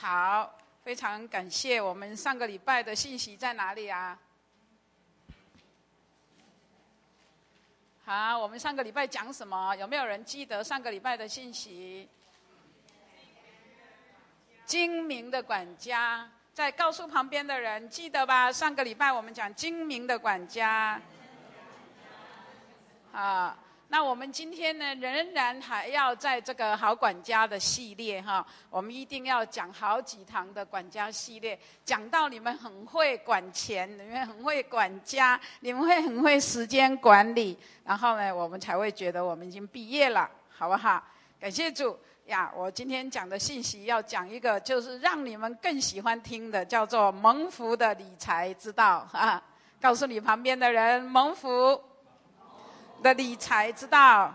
好，非常感谢。我们上个礼拜的信息在哪里啊？好，我们上个礼拜讲什么？有没有人记得上个礼拜的信息？精明的管家，在告诉旁边的人，记得吧？上个礼拜我们讲精明的管家。啊，那我们今天呢，仍然还要在这个好管家的系列哈，我们一定要讲好几堂的管家系列，讲到你们很会管钱，你们很会管家，你们会很会时间管理，然后呢，我们才会觉得我们已经毕业了，好不好？感谢主呀！我今天讲的信息要讲一个，就是让你们更喜欢听的，叫做蒙福的理财之道啊！告诉你旁边的人，蒙福的理财之道，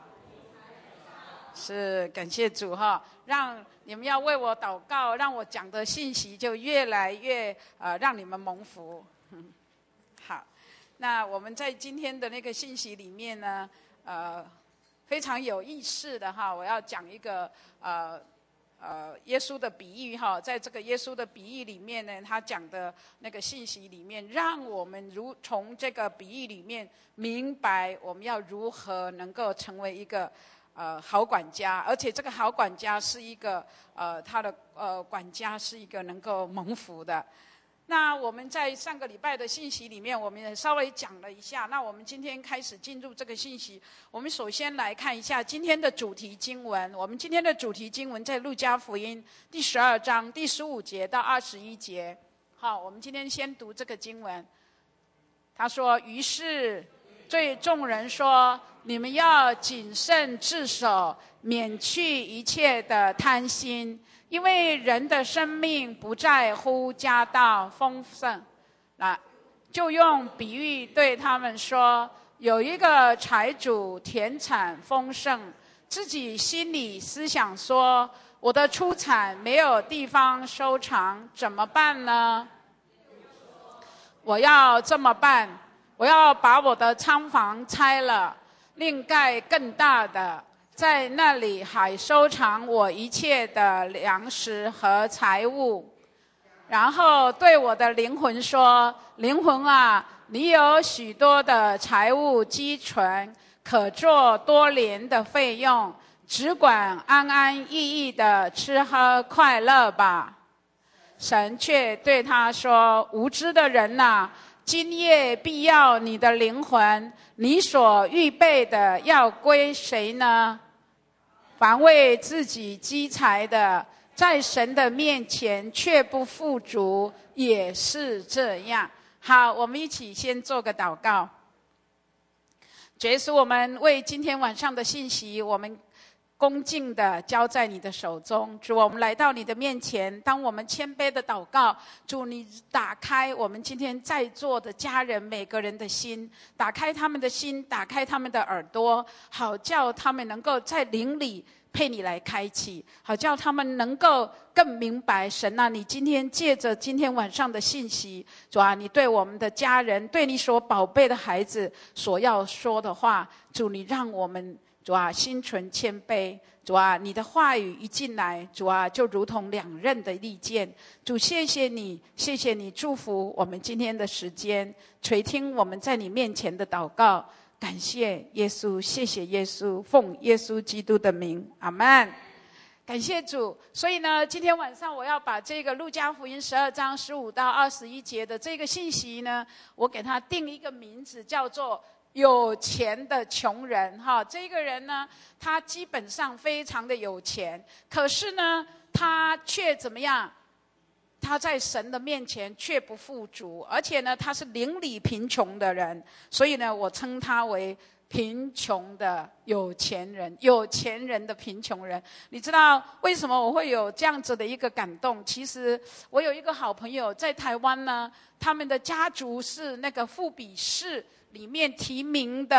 是感谢主哈，让你们要为我祷告，让我讲的信息就越来越让你们蒙福。好，那我们在今天的那个信息里面呢，非常有意思的哈，我要讲一个耶稣的比喻哈，在这个耶稣的比喻里面呢，他讲的那个信息里面，让我们从这个比喻里面明白我们要如何能够成为一个好管家，而且这个好管家是一个他的管家是一个能够蒙福的。那我们在上个礼拜的信息里面，我们也稍微讲了一下。那我们今天开始进入这个信息，我们首先来看一下今天的主题经文。我们今天的主题经文在路加福音第12章第15节到21节。好，我们今天先读这个经文。他说：“于是对众人说，你们要谨慎自守，免去一切的贪心。因为人的生命不在乎家道丰盛，就用比喻对他们说，有一个财主田产丰盛，自己心里思想说，我的出产没有地方收藏，怎么办呢？我要这么办，我要把我的仓房拆了，另盖更大的，在那里还收藏我一切的粮食和财物。然后对我的灵魂说，灵魂啊，你有许多的财物积存，可做多年的费用，只管安安逸逸的吃喝快乐吧。神却对他说，无知的人啊，今夜必要你的灵魂，你所预备的要归谁呢？凡为自己积财的，在神的面前却不富足，也是这样。好，我们一起先做个祷告。主耶稣，我们为今天晚上的信息，我们恭敬的交在你的手中。主，我们来到你的面前，当我们谦卑的祷告，主，你打开我们今天在座的家人每个人的心，打开他们的心，打开他们的耳朵，好叫他们能够在灵里配你来开启，好叫他们能够更明白神啊，你今天借着今天晚上的信息，主啊，你对我们的家人，对你所宝贝的孩子所要说的话，主，你让我们主啊，心存谦卑，主啊，你的话语一进来，主啊，就如同两刃的利剑。主，谢谢你，谢谢你祝福我们今天的时间，垂听我们在你面前的祷告。感谢耶稣，谢谢耶稣，奉耶稣基督的名，阿们。感谢主。所以呢，今天晚上我要把这个路加福音12章15到21节的这个信息呢，我给它定一个名字，叫做有钱的穷人哈。这个人呢，他基本上非常的有钱，可是呢，他却怎么样？他在神的面前却不富足，而且呢，他是邻里贫穷的人，所以呢，我称他为贫穷的有钱人，有钱人的贫穷人。你知道为什么我会有这样子的一个感动？其实我有一个好朋友在台湾呢，他们的家族是那个富比士里面提名的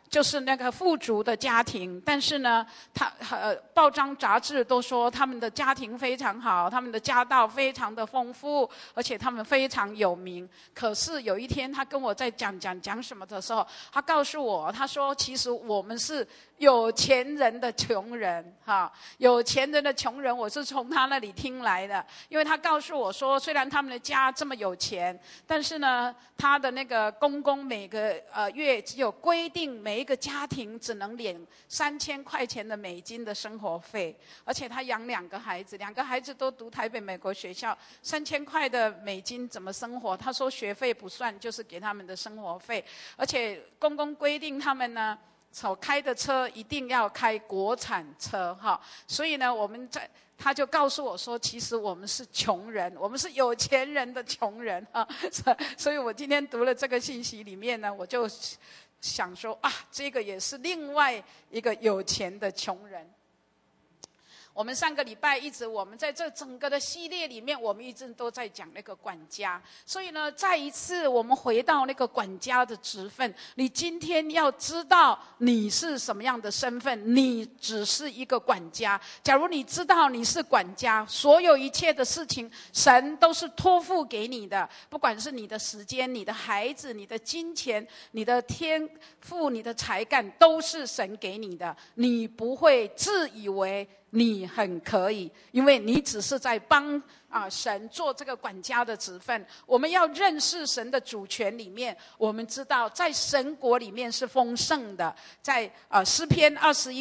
就是那个富足的家庭，但是呢，报章杂志都说他们的家庭非常好，他们的家道非常的丰富，而且他们非常有名。可是有一天，他跟我在讲什么的时候，他告诉我，他说其实我们是有钱人的穷人，有钱人的穷人，我是从他那里听来的。因为他告诉我说，虽然他们的家这么有钱，但是呢，他的那个公公每个月只有规定每一个家庭只能领3000块钱的美金的生活费，而且他养2个孩子，2个孩子都读台北美国学校，3000块的美金怎么生活？他说学费不算，就是给他们的生活费，而且公公规定他们呢，所开的车一定要开国产车所以呢，他就告诉我说，其实我们是穷人，我们是有钱人的穷人所以我今天读了这个信息里面呢，我就想说这个也是另外一个有钱的穷人。我们上个礼拜我们在这整个的系列里面，我们一直都在讲那个管家。所以呢，再一次我们回到那个管家的职分，你今天要知道你是什么样的身份，你只是一个管家。假如你知道你是管家，所有一切的事情，神都是托付给你的，不管是你的时间、你的孩子、你的金钱、你的天赋、你的才干，都是神给你的。你不会自以为你很可以，因为你只是在帮神做这个管家的职分。我们要认识神的主权里面，我们知道在神国里面是丰盛的。在诗篇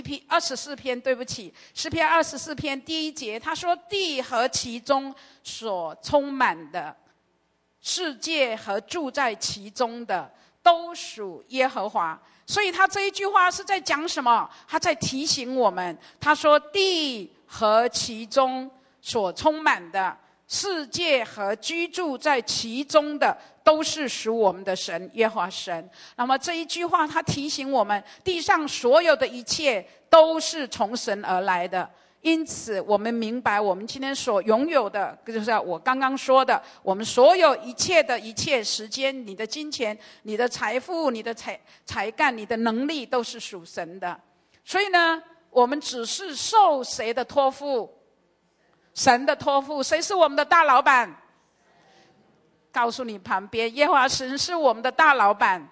24篇，诗篇24篇第1节，他说地和其中所充满的，世界和住在其中的，都属耶和华。所以他这一句话是在讲什么？他在提醒我们，他说地和其中所充满的，世界和居住在其中的，都是属我们的神耶和华神。那么这一句话他提醒我们，地上所有的一切都是从神而来的。因此我们明白，我们今天所拥有的，就是我刚刚说的，我们所有一切的一切，时间、你的金钱、你的财富、你的才干、你的能力，都是属神的。所以呢，我们只是受谁的托付？神的托付。谁是我们的大老板？告诉你旁边，耶和华神是我们的大老板。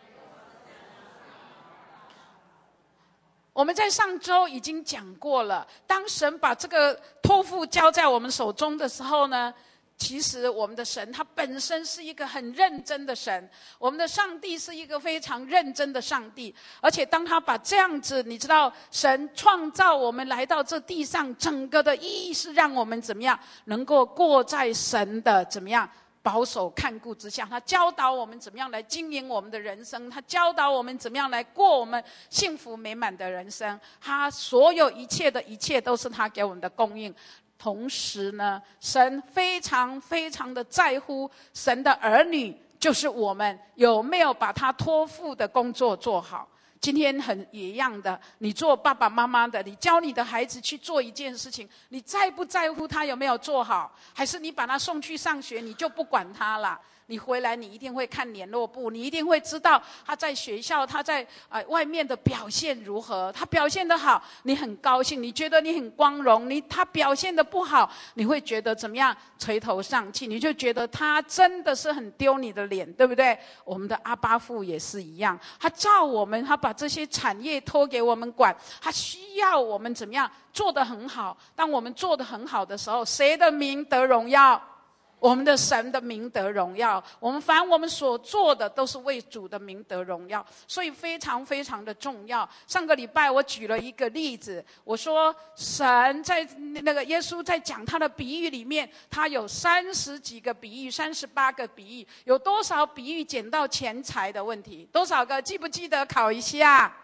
我们在上周已经讲过了，当神把这个托付交在我们手中的时候呢，其实我们的神他本身是一个很认真的神，我们的上帝是一个非常认真的上帝。而且当他把这样子，你知道神创造我们来到这地上，整个的意义是让我们怎么样能够过在神的怎么样保守看顾之下。他教导我们怎么样来经营我们的人生，他教导我们怎么样来过我们幸福美满的人生。他所有一切的一切都是他给我们的供应。同时呢，神非常非常的在乎神的儿女，就是我们有没有把他托付的工作做好。今天也一样的，你做爸爸妈妈的，你教你的孩子去做一件事情，你在不在乎他有没有做好？还是你把他送去上学，你就不管他了？你回来你一定会看联络簿，你一定会知道他在学校他在外面的表现如何。他表现得好，你很高兴，你觉得你很光荣。他表现得不好，你会觉得怎么样？垂头丧气，你就觉得他真的是很丢你的脸，对不对？我们的阿爸父也是一样，他照我们，他把这些产业托给我们管，他需要我们怎么样做得很好。当我们做得很好的时候，谁的名得荣耀？我们的神的名得荣耀。我们所做的都是为主的名得荣耀，所以非常非常的重要。上个礼拜我举了一个例子，我说神在那个耶稣在讲他的比喻里面，他有30几个比喻，38个比喻，有多少比喻讲到钱财的问题？多少个？记不记得？考一下。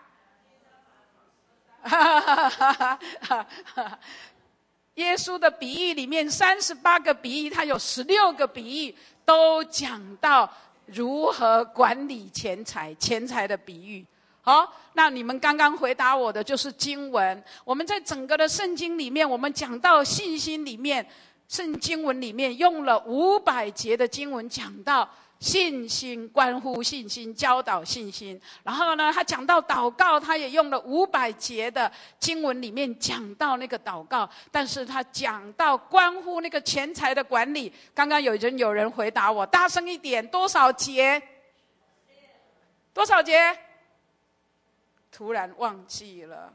耶稣的比喻里面38个比喻，他有16个比喻都讲到如何管理钱财的比喻。好，那你们刚刚回答我的就是经文。我们在整个的圣经里面，我们讲到信心里面，经文里面用了500节的经文讲到信心，关乎信心，教导信心。然后呢，他讲到祷告，他也用了500节的经文里面讲到那个祷告，但是他讲到关乎那个钱财的管理。刚刚有人回答我，大声一点，多少节？多少节？突然忘记了。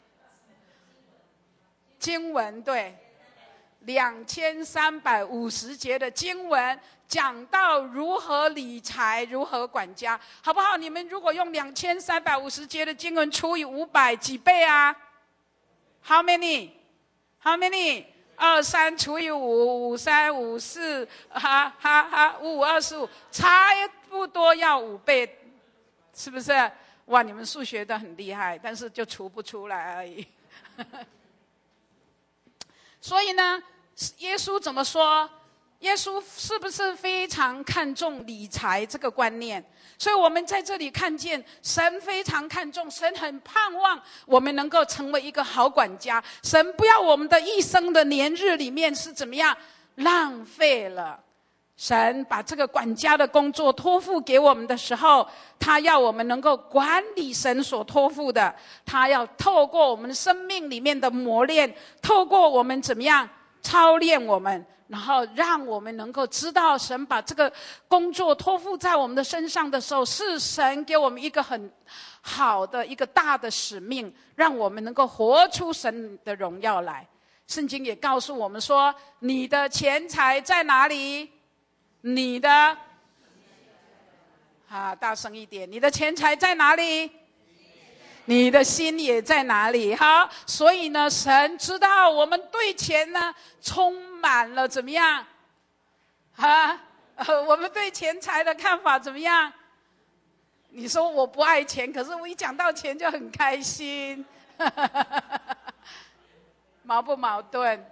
经文对，2350节的经文讲到如何理财，如何管家，好不好？你们如果用2350节的经文除以500，几倍啊 ？How many? 23除以5， 53、54，哈哈哈，55、25，差不多要5倍，是不是？哇，你们数学都很厉害，但是就除不出来而已。所以呢，耶稣怎么说？耶稣是不是非常看重理财这个观念？所以我们在这里看见神非常看重，神很盼望我们能够成为一个好管家。神不要我们的一生的年日里面是怎么样浪费了。神把这个管家的工作托付给我们的时候，他要我们能够管理神所托付的，他要透过我们生命里面的磨练，透过我们怎么样操练我们，然后让我们能够知道神把这个工作托付在我们的身上的时候，是神给我们一个很好的一个大的使命，让我们能够活出神的荣耀来。圣经也告诉我们说，你的钱财在哪里？你的大声一点，你的钱财在哪里？你的心也在哪里？好，所以呢，神知道我们对钱呢充满了怎么样我们对钱财的看法怎么样？你说我不爱钱，可是我一讲到钱就很开心矛不矛盾？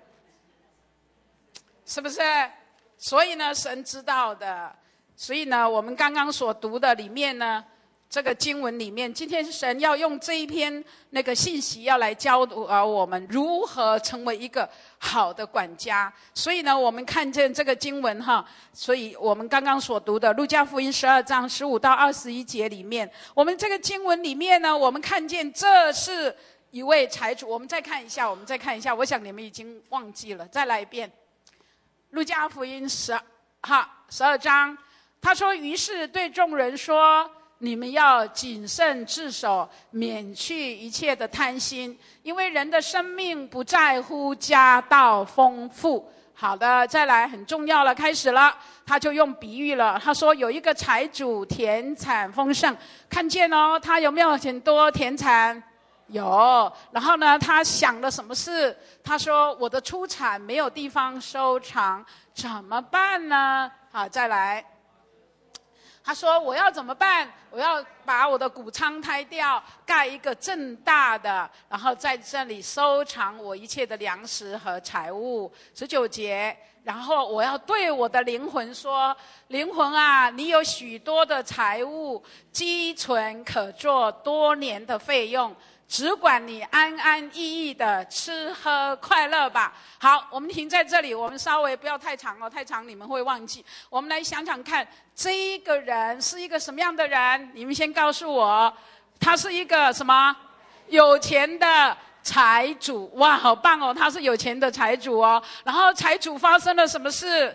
是不是？所以呢，神知道的。所以呢，我们刚刚所读的里面呢，这个经文里面，今天神要用这一篇那个信息要来教导我们如何成为一个好的管家。所以呢，我们看见这个经文所以我们刚刚所读的路加福音12章15到21节里面，我们这个经文里面呢，我们看见这是一位财主。我们再看一下，我想你们已经忘记了，再来一遍。路加福音12章，他说，于是对众人说，你们要谨慎自守，免去一切的贪心，因为人的生命不在乎家道丰富。好的，再来，很重要了，开始了。他就用比喻了，他说有一个财主田产丰盛，看见他有没有很多田产？有。然后呢，他想了什么事？他说我的出产没有地方收藏，怎么办呢？好，再来。他说我要怎么办？我要把我的谷仓拆掉，盖一个正大的，然后在这里收藏我一切的粮食和财物。19节，然后我要对我的灵魂说，灵魂啊，你有许多的财物积存，可做多年的费用，只管你安安逸逸的吃喝快乐吧。好，我们停在这里，我们稍微不要太长太长你们会忘记。我们来想想看，这一个人是一个什么样的人？你们先告诉我，他是一个什么？有钱的财主。哇，好棒哦，他是有钱的财主哦。然后财主发生了什么事？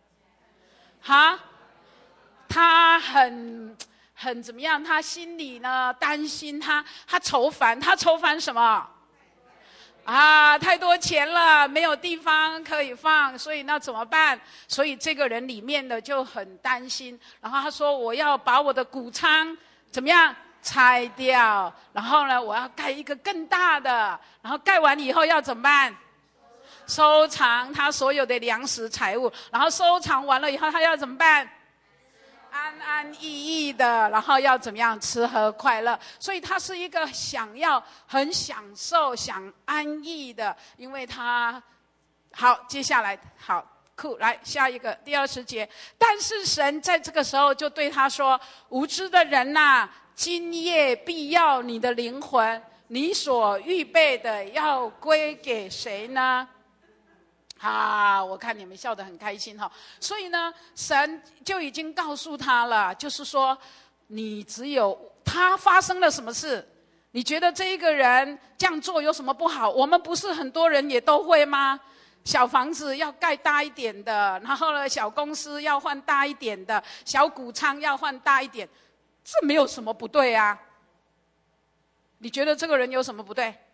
他很怎么样？他心里呢担心，他愁烦什么？太多钱了，没有地方可以放，所以那怎么办？所以这个人里面的就很担心。然后他说，我要把我的谷仓怎么样拆掉，然后呢，我要盖一个更大的，然后盖完以后要怎么办？收藏他所有的粮食财物，然后收藏完了以后他要怎么办？安安逸逸的，然后要怎么样吃喝快乐。所以他是一个想要很享受想安逸的，因为他好，接下来好酷，来下一个第20节。但是神在这个时候就对他说，无知的人啊，今夜必要你的灵魂，你所预备的要归给谁呢？ 我看你们笑得很开心哈。所以呢，神就已经告诉他了，就是说，你只有他发生了什么事，你觉得这一个人这样做有什么不好？我们不是很多人也都会吗？小房子要盖大一点的，然后呢，小公司要换大一点的，小谷仓要换大一点，这没有什么不对啊。你觉得这个人有什么不对？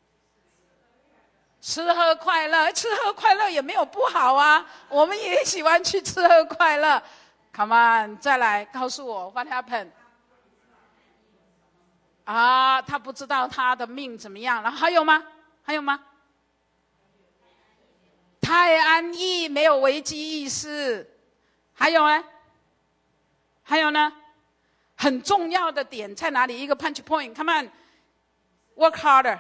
吃喝快乐，吃喝快乐也没有不好啊，我们也喜欢去吃喝快乐。Come on， 再来告诉我 what happened？ 他不知道他的命怎么样，然后还有吗？还有吗？太安逸，没有危机意识。还有呢？还有呢？很重要的点在哪里？一个 punch point。Come on，work harder。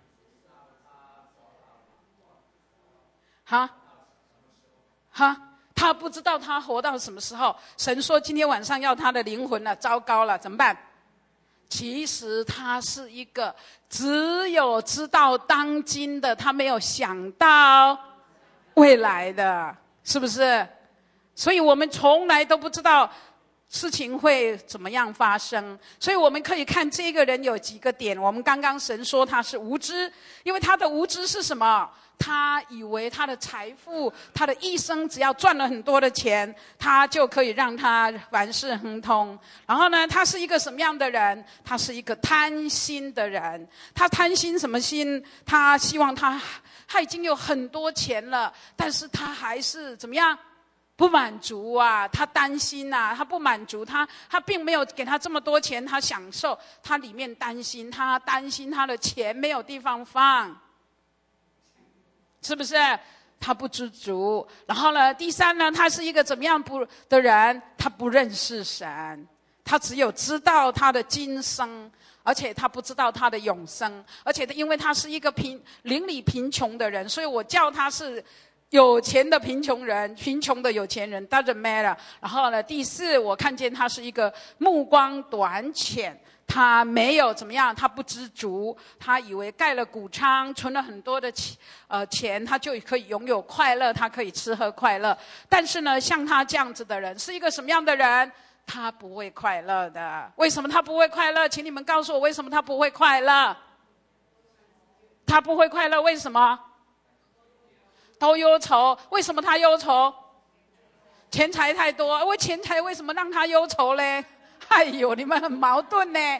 他不知道他活到什么时候。神说今天晚上要他的灵魂了，糟糕了，怎么办？其实他是一个只有知道当今的，他没有想到未来的，是不是？所以我们从来都不知道事情会怎么样发生。所以我们可以看这个人有几个点。我们刚刚神说他是无知，因为他的无知是什么？他以为他的财富，他的一生只要赚了很多的钱，他就可以让他凡事亨通。然后呢，他是一个什么样的人？他是一个贪心的人。他贪心什么心？他希望他已经有很多钱了，但是他还是怎么样？不满足啊，他担心啊，他不满足，他并没有给他这么多钱，他享受，他里面担心他的钱没有地方放。是不是？他不知足。然后呢，第三呢，他是一个怎么样的人？他不认识神，他只有知道他的今生，而且他不知道他的永生。而且因为他是一个邻里贫穷的人，所以我叫他是有钱的贫穷人，贫穷的有钱人 doesn't matter。然后呢，第四，我看见他是一个目光短浅。他没有怎么样，他不知足，他以为盖了谷仓，存了很多的钱，他就可以拥有快乐，他可以吃喝快乐。但是呢，像他这样子的人，是一个什么样的人？他不会快乐的。为什么他不会快乐？请你们告诉我，为什么他不会快乐？他不会快乐，为什么？都忧愁。为什么他忧愁？钱财太多。为钱财为什么让他忧愁嘞？哎呦，你们很矛盾呢。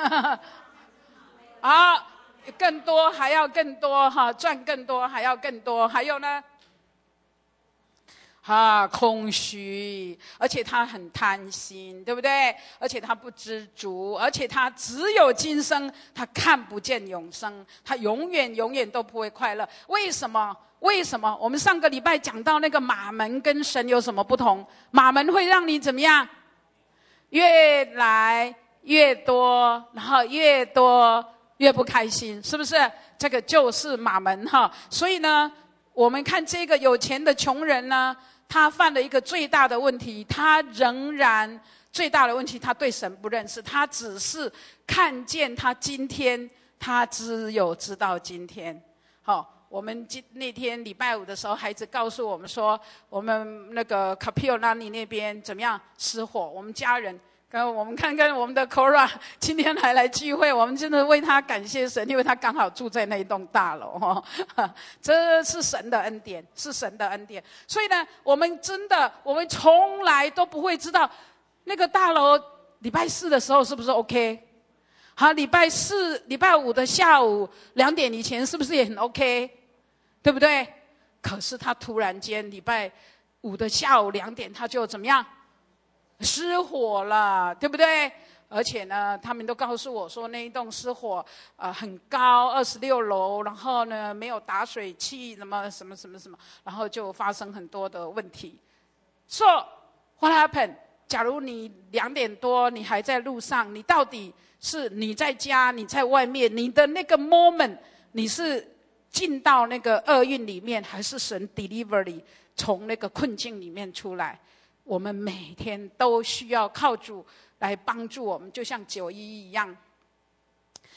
更多还要更多哈，赚更多还要更多。还有呢，空虚，而且他很贪心，对不对？而且他不知足，而且他只有今生，他看不见永生，他永远都不会快乐。为什么？我们上个礼拜讲到那个马门跟神有什么不同？马门会让你怎么样？越来越多，然后越多越不开心，是不是？这个就是马门哈。所以呢，我们看这个有钱的穷人呢，他犯了一个最大的问题，他仍然最大的问题，他对神不认识，他只是看见他今天，他只有知道今天。我们那天礼拜五的时候，孩子告诉我们说，我们那个 Kapiolani 那边怎么样失火？我们家人跟我们看我们的 Cora 今天还来聚会，我们真的为他感谢神，因为他刚好住在那一栋大楼这是神的恩典，是神的恩典。所以呢，我们从来都不会知道那个大楼礼拜四的时候是不是 OK。好，礼拜五的下午2点以前是不是也很 OK？ 对不对？可是他突然间礼拜五的下午2点，他就怎么样？失火了，对不对？而且呢，他们都告诉我说，那一栋失火很高，26楼，然后呢没有打水器，什么，然后就发生很多的问题。So what happened？ 假如你2点多你还在路上，你到底是你在家，你在外面，你的那个 moment， 你是进到那个厄运里面，还是神 delivery 从那个困境里面出来？我们每天都需要靠主来帮助我们，就像911一样。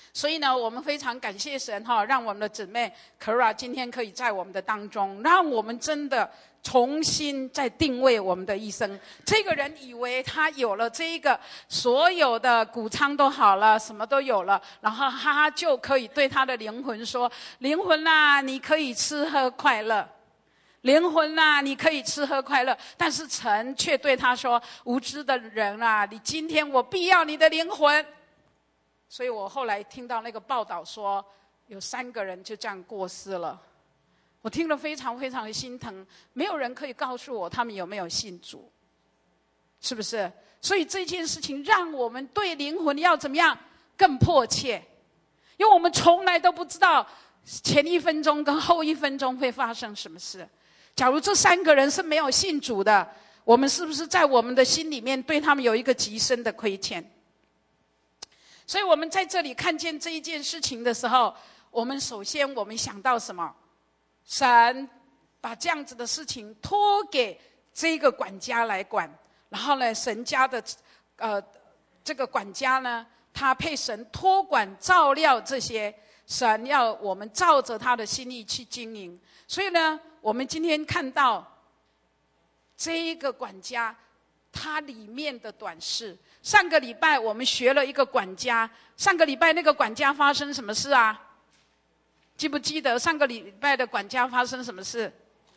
所以呢，我们非常感谢神让我们的姊妹 Kara 今天可以在我们的当中，让我们真的重新再定位我们的一生。这个人以为他有了这一个所有的谷仓都好了，什么都有了，然后他就可以对他的灵魂说：灵魂啊，你可以吃喝快乐。灵魂啊，你可以吃喝快乐。但是神却对他说：无知的人啊，你今天我必要你的灵魂。所以我后来听到那个报道说，有3个人就这样过世了。我听了非常非常的心疼，没有人可以告诉我他们有没有信主，是不是？所以这件事情让我们对灵魂要怎么样更迫切，因为我们从来都不知道前1分钟跟后1分钟会发生什么事。假如这3个人是没有信主的，我们是不是在我们的心里面对他们有一个极深的亏欠？所以我们在这里看见这一件事情的时候，我们首先我们想到什么？神把这样子的事情托给这个管家来管，然后呢，神家的这个管家呢，他配神托管照料这些，神要我们照着他的心意去经营。所以呢，我们今天看到这一个管家他里面的短视。上个礼拜我们学了一个管家，上个礼拜那个管家发生什么事啊？记不记得上个礼拜的管家发生什么事？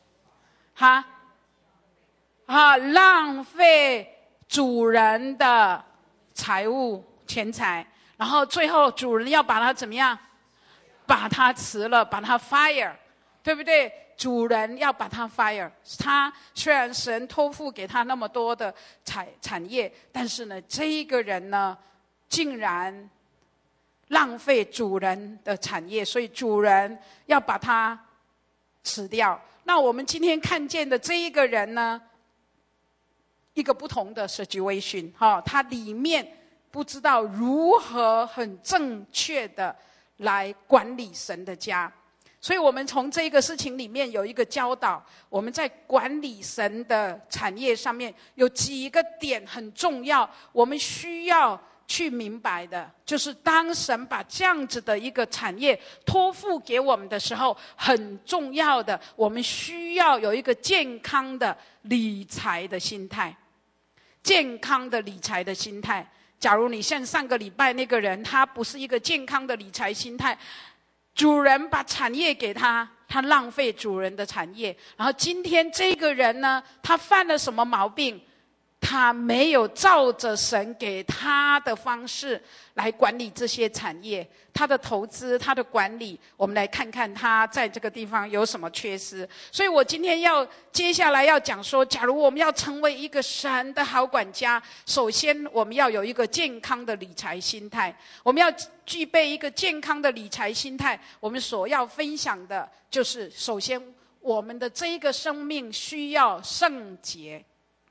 浪费主人的财物钱财，然后最后主人要把他怎么样？把他辞了，把他 fire， 对不对？主人要把他 fire。 他虽然神托付给他那么多的产业，但是呢，这一个人呢竟然浪费主人的产业，所以主人要把他辞掉。那我们今天看见的这一个人呢，一个不同的 situation， 他里面不知道如何很正确的来管理神的家。所以我们从这个事情里面有一个教导，我们在管理神的产业上面有几个点很重要，我们需要去明白的，就是当神把这样子的一个产业托付给我们的时候，很重要的，我们需要有一个健康的理财的心态。健康的理财的心态。假如你像上个礼拜那个人，他不是一个健康的理财心态，主人把产业给他，他浪费主人的产业。然后今天这个人呢，他犯了什么毛病？他没有照着神给他的方式来管理这些产业，他的投资，他的管理，我们来看看他在这个地方有什么缺失。所以我今天接下来要讲说，假如我们要成为一个神的好管家，首先我们要有一个健康的理财心态。我们要具备一个健康的理财心态，我们所要分享的就是首先我们的这一个生命需要圣洁。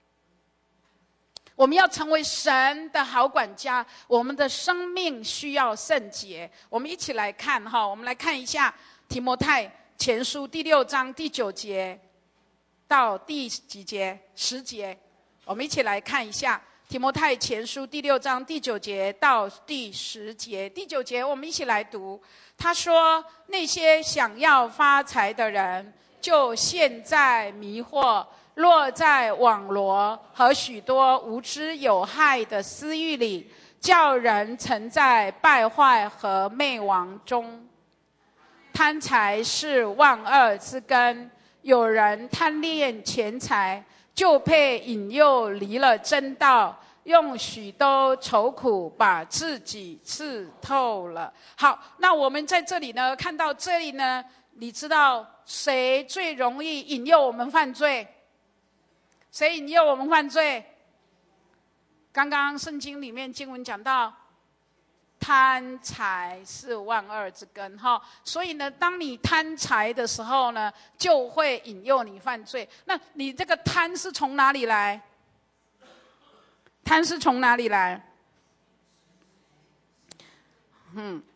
我们要成为神的好管家，我们的生命需要圣洁。我们一起来看我们来看一下提摩太前书第6章第9节到第几节？10节。我们一起来看一下提摩太前书第6章第9节到第10节。第9节我们一起来读。他说，那些想要发财的人就陷在迷惑，落在网罗和许多无知有害的私欲里，叫人沉在败坏和灭亡中。贪财是万恶之根，有人贪恋钱财，就被引诱离了真道，用许多愁苦把自己刺透了。好，那我们在这里呢，看到这里呢，你知道谁最容易引诱我们犯罪？谁引诱我们犯罪？刚刚圣经里面经文讲到，贪财是万恶之根所以呢，当你贪财的时候呢，就会引诱你犯罪。那你这个贪是从哪里来？贪是从哪里来？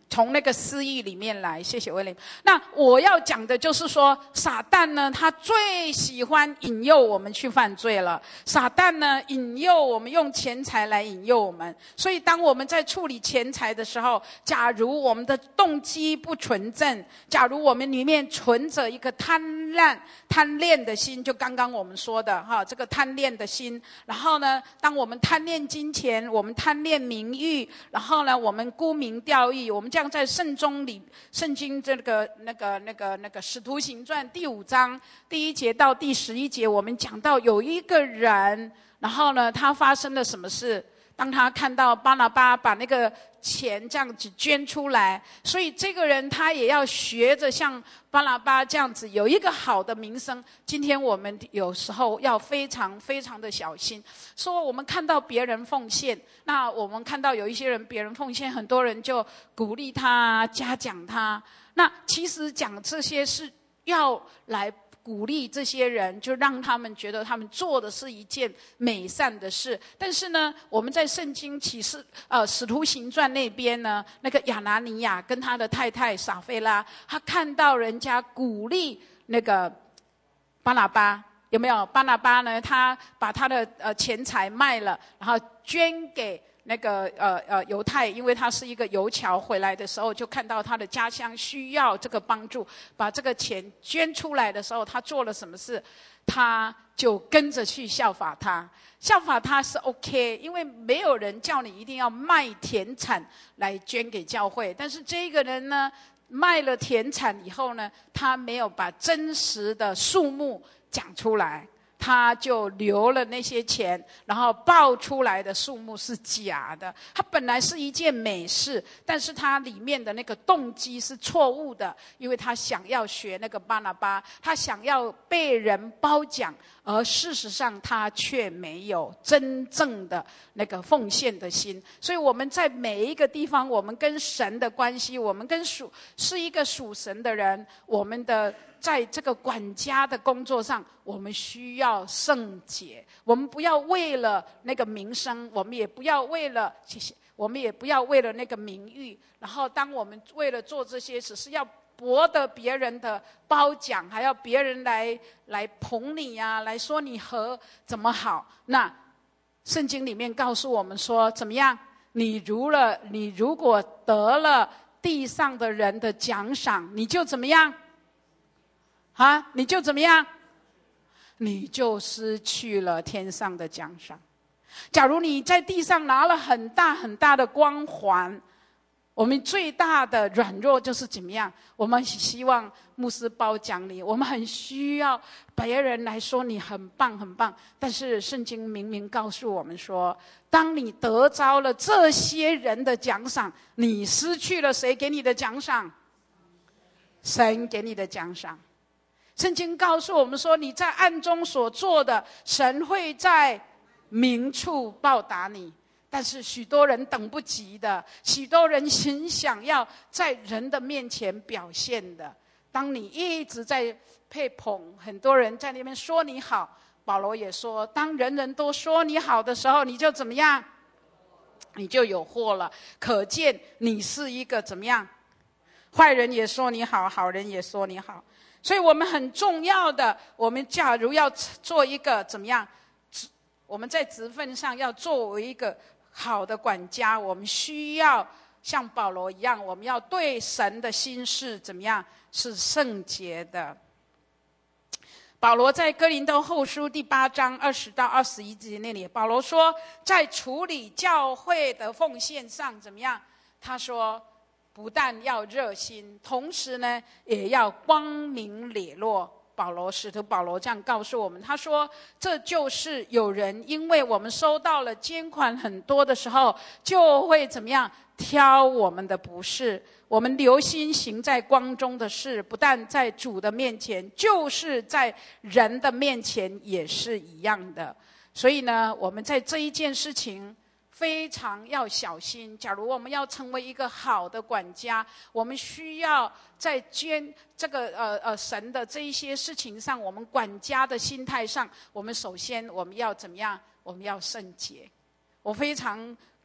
从那个私意里面来。谢谢威廉。那我要讲的就是说，撒旦呢，他最喜欢引诱我们去犯罪了。撒旦呢，引诱我们用钱财来引诱我们。所以当我们在处理钱财的时候，假如我们的动机不纯正，假如我们里面存着一个贪恋的心，就刚刚我们说的这个贪恋的心，然后呢，当我们贪恋金钱，我们贪恋名誉，然后呢，我们沽名钓誉，我们这样在圣经这个使徒行传第5章第1节到第11节，我们讲到有一个人，然后呢，他发生了什么事？当他看到巴拿巴把那个钱这样子捐出来，所以这个人他也要学着像巴拿巴这样子有一个好的名声。今天我们有时候要非常非常的小心，说我们看到别人奉献，那我们看到有一些人别人奉献，很多人就鼓励他嘉奖他，那其实讲这些是要来鼓励这些人，就让他们觉得他们做的是一件美善的事。但是呢，我们在圣经使徒行传那边呢，那个亚拿尼亚跟他的太太撒非拉，他看到人家鼓励那个巴拿巴，有没有？巴拿巴呢，他把他的钱财卖了，然后捐给那个犹太，因为他是一个油樵，回来的时候就看到他的家乡需要这个帮助，把这个钱捐出来的时候，他做了什么事？他就跟着去效法他。效法他是 OK， 因为没有人叫你一定要卖田产来捐给教会。但是这个人呢，卖了田产以后呢，他没有把真实的数目讲出来，他就留了那些钱，然后报出来的数目是假的。他本来是一件美事，但是他里面的那个动机是错误的，因为他想要学那个巴拿巴，他想要被人褒奖，而事实上他却没有真正的那个奉献的心。所以我们在每一个地方，我们跟神的关系，我们是一个属神的人，我们的在这个管家的工作上，我们需要圣洁。我们不要为了那个名声，我们也不要为了那个名誉，然后当我们为了做这些，只是要博得别人的褒奖，还要别人来捧你啊，来说你怎么好。那圣经里面告诉我们说，怎么样？你如果得了地上的人的奖赏，你就怎么样？你就怎么样？你就失去了天上的奖赏。假如你在地上拿了很大很大的光环，我们最大的软弱就是怎么样？我们希望牧师褒奖你，我们很需要别人来说你很棒很棒。但是圣经明明告诉我们说，当你得着了这些人的奖赏，你失去了谁给你的奖赏？神给你的奖赏。圣经告诉我们说，你在暗中所做的，神会在明处报答你。但是许多人等不及的，许多人很想要在人的面前表现的。当你一直在被捧，很多人在那边说你好，保罗也说，当人人都说你好的时候，你就怎么样？你就有祸了。可见你是一个怎么样？坏人也说你好，好人也说你好。所以我们很重要的，我们假如要做一个怎么样，我们在职分上要作为一个好的管家，我们需要像保罗一样，我们要对神的心事怎么样，是圣洁的。保罗在哥林多后书第8章20到21节那里，保罗说，在处理教会的奉献上怎么样？他说，不但要热心，同时呢，也要光明磊落。使徒保罗这样告诉我们，他说，这就是有人因为我们收到了捐款很多的时候，就会怎么样挑我们的不是。我们留心行在光中的事，不但在主的面前，就是在人的面前也是一样的。所以呢，我们在这一件事情非常要小心。假如我们要成为一个好的管家，我们需要在捐这个神的这一些事情上，我们管家的心态上，我们首先我们要怎么样？我们要圣洁。我非常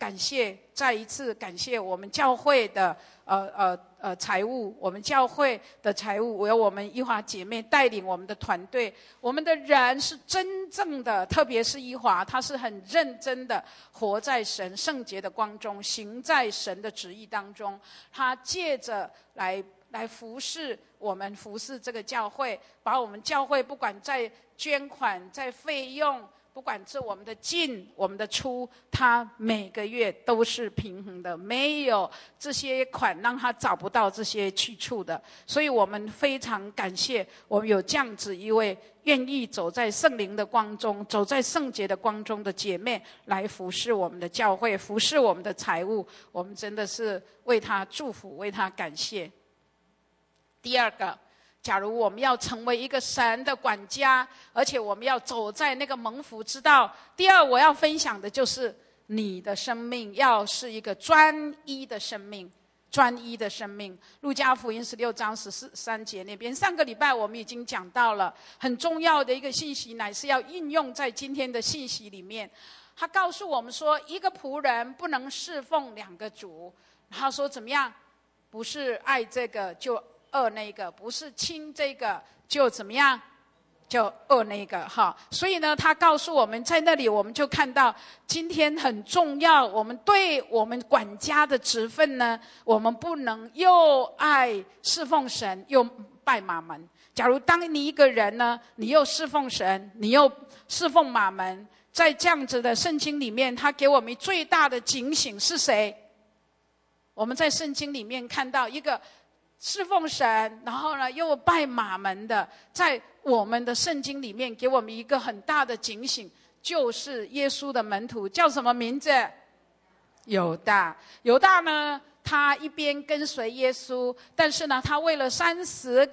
感谢，再一次感谢我们教会的财务，我们教会的财务，有我们一华姐妹带领我们的团队，我们的人是真正的，特别是一华，她是很认真的活在神圣洁的光中，行在神的旨意当中，她借着来服侍我们，服侍这个教会，把我们教会不管在捐款，在费用，不管是我们的进我们的出，他每个月都是平衡的，没有这些款让他找不到这些去处的。所以我们非常感谢我们有这样子一位愿意走在圣灵的光中，走在圣洁的光中的姐妹来服侍我们的教会，服侍我们的财务，我们真的是为他祝福，为他感谢。第二个，假如我们要成为一个神的管家，而且我们要走在那个蒙福之道，第二我要分享的就是你的生命要是一个专一的生命，专一的生命。路加福音16章13节那边，上个礼拜我们已经讲到了很重要的一个信息，乃是要应用在今天的信息里面。他告诉我们说，一个仆人不能侍奉两个主。他说怎么样？不是爱这个就恶那个，不是亲这个就怎么样，就恶那个哈。所以呢，他告诉我们，在那里我们就看到，今天很重要，我们对我们管家的职分呢，我们不能又爱侍奉神，又拜马门。假如当你一个人呢，你又侍奉神，你又侍奉马门，在这样子的圣经里面，他给我们最大的警醒是谁？我们在圣经里面看到一个侍奉神，然后呢又拜马门的，在我们的圣经里面给我们一个很大的警醒，就是耶稣的门徒叫什么名字？犹大。犹大呢，他一边跟随耶稣，但是呢，他为了30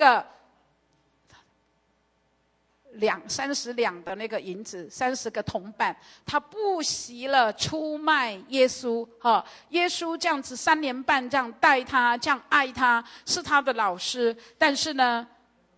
两的那个银子，30个铜板，他不惜了出卖耶稣。耶稣这样子3年半这样带他，这样爱他，是他的老师。但是呢，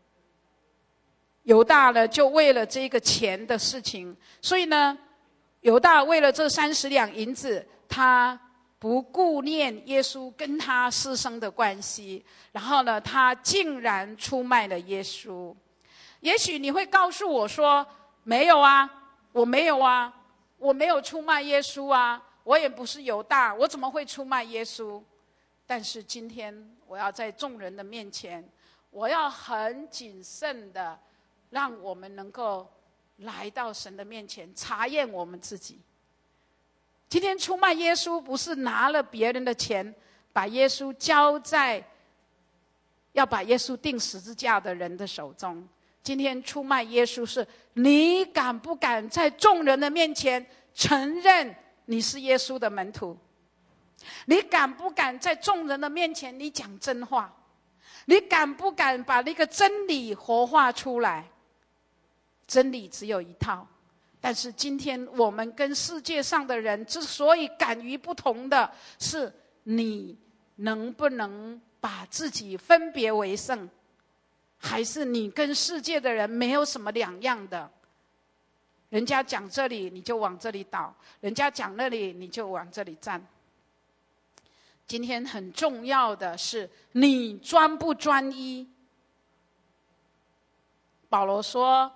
犹大呢，就为了这个钱的事情，所以呢，犹大为了这30两银子，他不顾念耶稣跟他师生的关系，然后呢，他竟然出卖了耶稣。也许你会告诉我说，没有啊，我没有啊，我没有出卖耶稣啊，我也不是犹大，我怎么会出卖耶稣？但是今天我要在众人的面前，我要很谨慎的让我们能够来到神的面前查验我们自己。今天出卖耶稣不是拿了别人的钱，把耶稣交在要把耶稣钉十字架的人的手中。今天出卖耶稣是你敢不敢在众人的面前承认你是耶稣的门徒？你敢不敢在众人的面前你讲真话？你敢不敢把那个真理活化出来？真理只有一套，但是今天我们跟世界上的人之所以敢于不同的是，你能不能把自己分别为圣，还是你跟世界的人没有什么两样的？人家讲这里你就往这里倒，人家讲那里你就往这里站。今天很重要的是你专不专一。保罗说，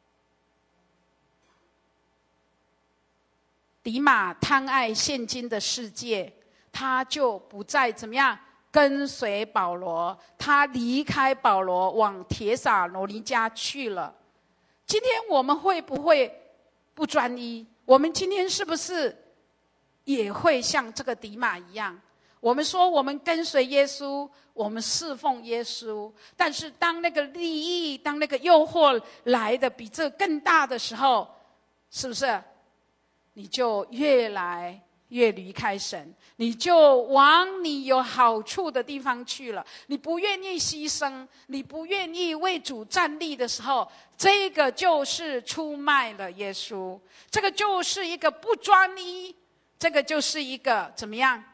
迪马贪爱现今的世界，他就不再怎么样跟随保罗，他离开保罗往帖撒罗尼迦去了。今天我们会不会不专一？我们今天是不是也会像这个迪马一样？我们说我们跟随耶稣，我们侍奉耶稣，但是当那个利益，当那个诱惑来的比这更大的时候，是不是你就越来越离开神，你就往你有好处的地方去了，你不愿意牺牲，你不愿意为主站立的时候，这个就是出卖了耶稣，这个就是一个不专一，这个就是一个怎么样？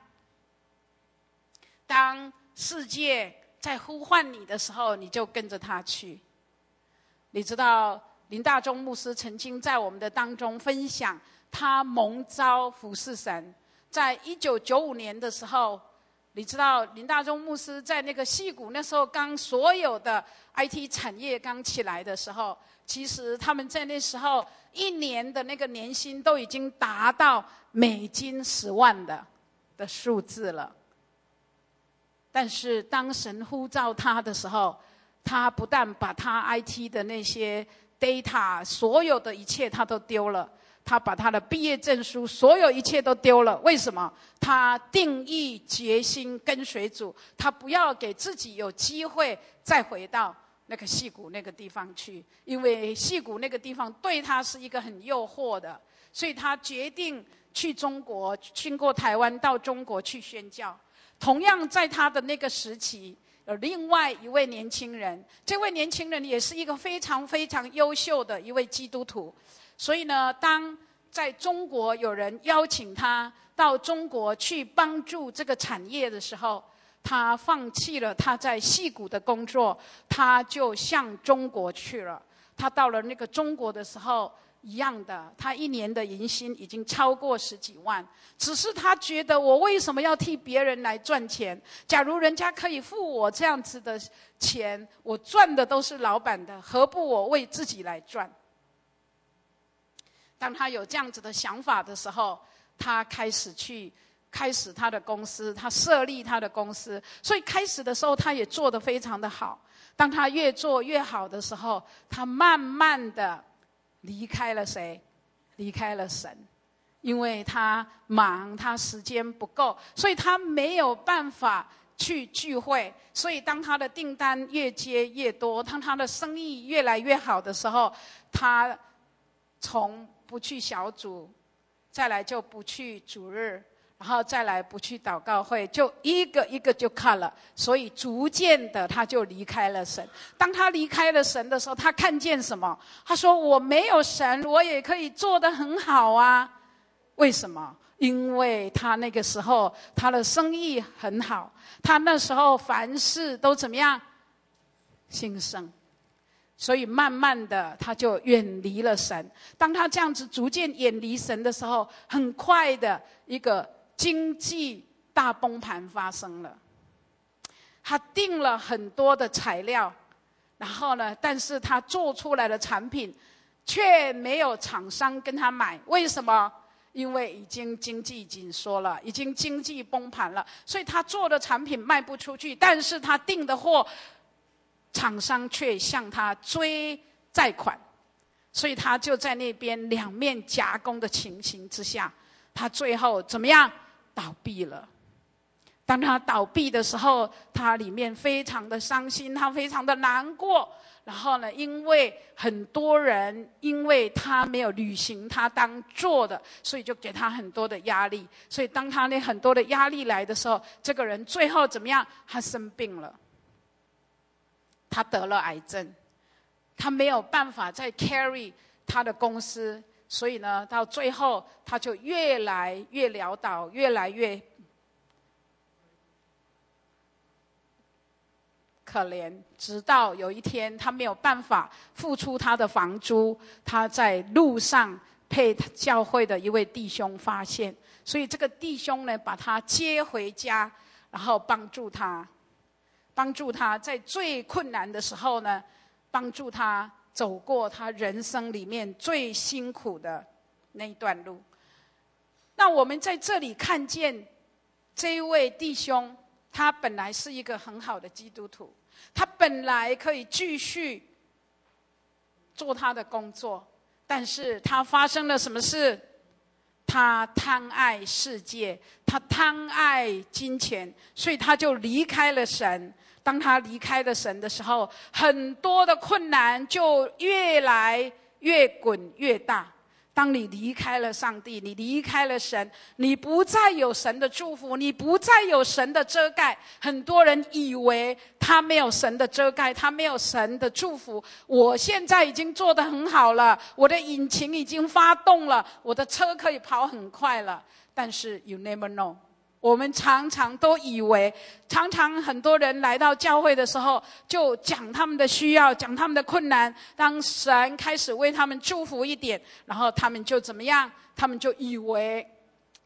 当世界在呼唤你的时候，你就跟着他去。你知道林大中牧师曾经在我们的当中分享，他蒙召服侍神， 在1995年的时候，你知道林大中牧师在那个矽谷那时候刚所有的 IT 产业刚起来的时候，其实他们在那时候1年的那个年薪都已经达到美金10万的数字了。但是当神呼召他的时候，他不但把他 IT 的那些 data 所有的一切他都丢了，他把他的毕业证书所有一切都丢了。为什么？他定义决心跟随主，他不要给自己有机会再回到那个矽谷那个地方去，因为矽谷那个地方对他是一个很诱惑的，所以他决定去中国，经过台湾到中国去宣教。同样在他的那个时期，有另外一位年轻人，这位年轻人也是一个非常非常优秀的一位基督徒。所以呢，当在中国有人邀请他到中国去帮助这个产业的时候，他放弃了他在矽谷的工作，他就向中国去了。他到了那个中国的时候，一样的，他1年的银薪已经超过10几万，只是他觉得我为什么要替别人来赚钱？假如人家可以付我这样子的钱，我赚的都是老板的，何不我为自己来赚？当他有这样子的想法的时候，他开始他的公司，他设立他的公司。所以开始的时候他也做得非常的好。当他越做越好的时候，他慢慢的离开了谁？离开了神。因为他忙，他时间不够，所以他没有办法去聚会。所以当他的订单越接越多，当他的生意越来越好的时候，他从不去小组，再来就不去主日，然后再来不去祷告会，就一个一个就看了。所以逐渐的他就离开了神。当他离开了神的时候，他看见什么？他说我没有神，我也可以做得很好啊。为什么？因为他那个时候他的生意很好，他那时候凡事都怎么样？兴盛。所以慢慢的他就远离了神。当他这样子逐渐远离神的时候，很快的一个经济大崩盘发生了。他订了很多的材料，然后呢，但是他做出来的产品却没有厂商跟他买。为什么？因为已经经济紧缩了，已经经济崩盘了，所以他做的产品卖不出去，但是他订的货厂商却向他追贷款。所以他就在那边两面夹攻的情形之下，他最后怎么样？倒闭了。当他倒闭的时候，他里面非常的伤心，他非常的难过。然后呢，因为很多人因为他没有履行他当做的，所以就给他很多的压力。所以当他那很多的压力来的时候，这个人最后怎么样？他生病了，他得了癌症，他没有办法再 carry 他的公司。所以呢，到最后他就越来越潦倒，越来越可怜。直到有一天他没有办法付出他的房租，他在路上被教会的一位弟兄发现，所以这个弟兄呢把他接回家，然后帮助他在最困难的时候呢，帮助他走过他人生里面最辛苦的那一段路。那我们在这里看见这一位弟兄，他本来是一个很好的基督徒，他本来可以继续做他的工作，但是他发生了什么事？他贪爱世界，他贪爱金钱，所以他就离开了神。当他离开了神的时候，很多的困难就越来越滚越大。当你离开了上帝，你离开了神，你不再有神的祝福，你不再有神的遮盖。很多人以为他没有神的遮盖，他没有神的祝福。我现在已经做得很好了，我的引擎已经发动了，我的车可以跑很快了。但是 you never know，我们常常都以为，常常很多人来到教会的时候，就讲他们的需要，讲他们的困难。当神开始为他们祝福一点，然后他们就怎么样？他们就以为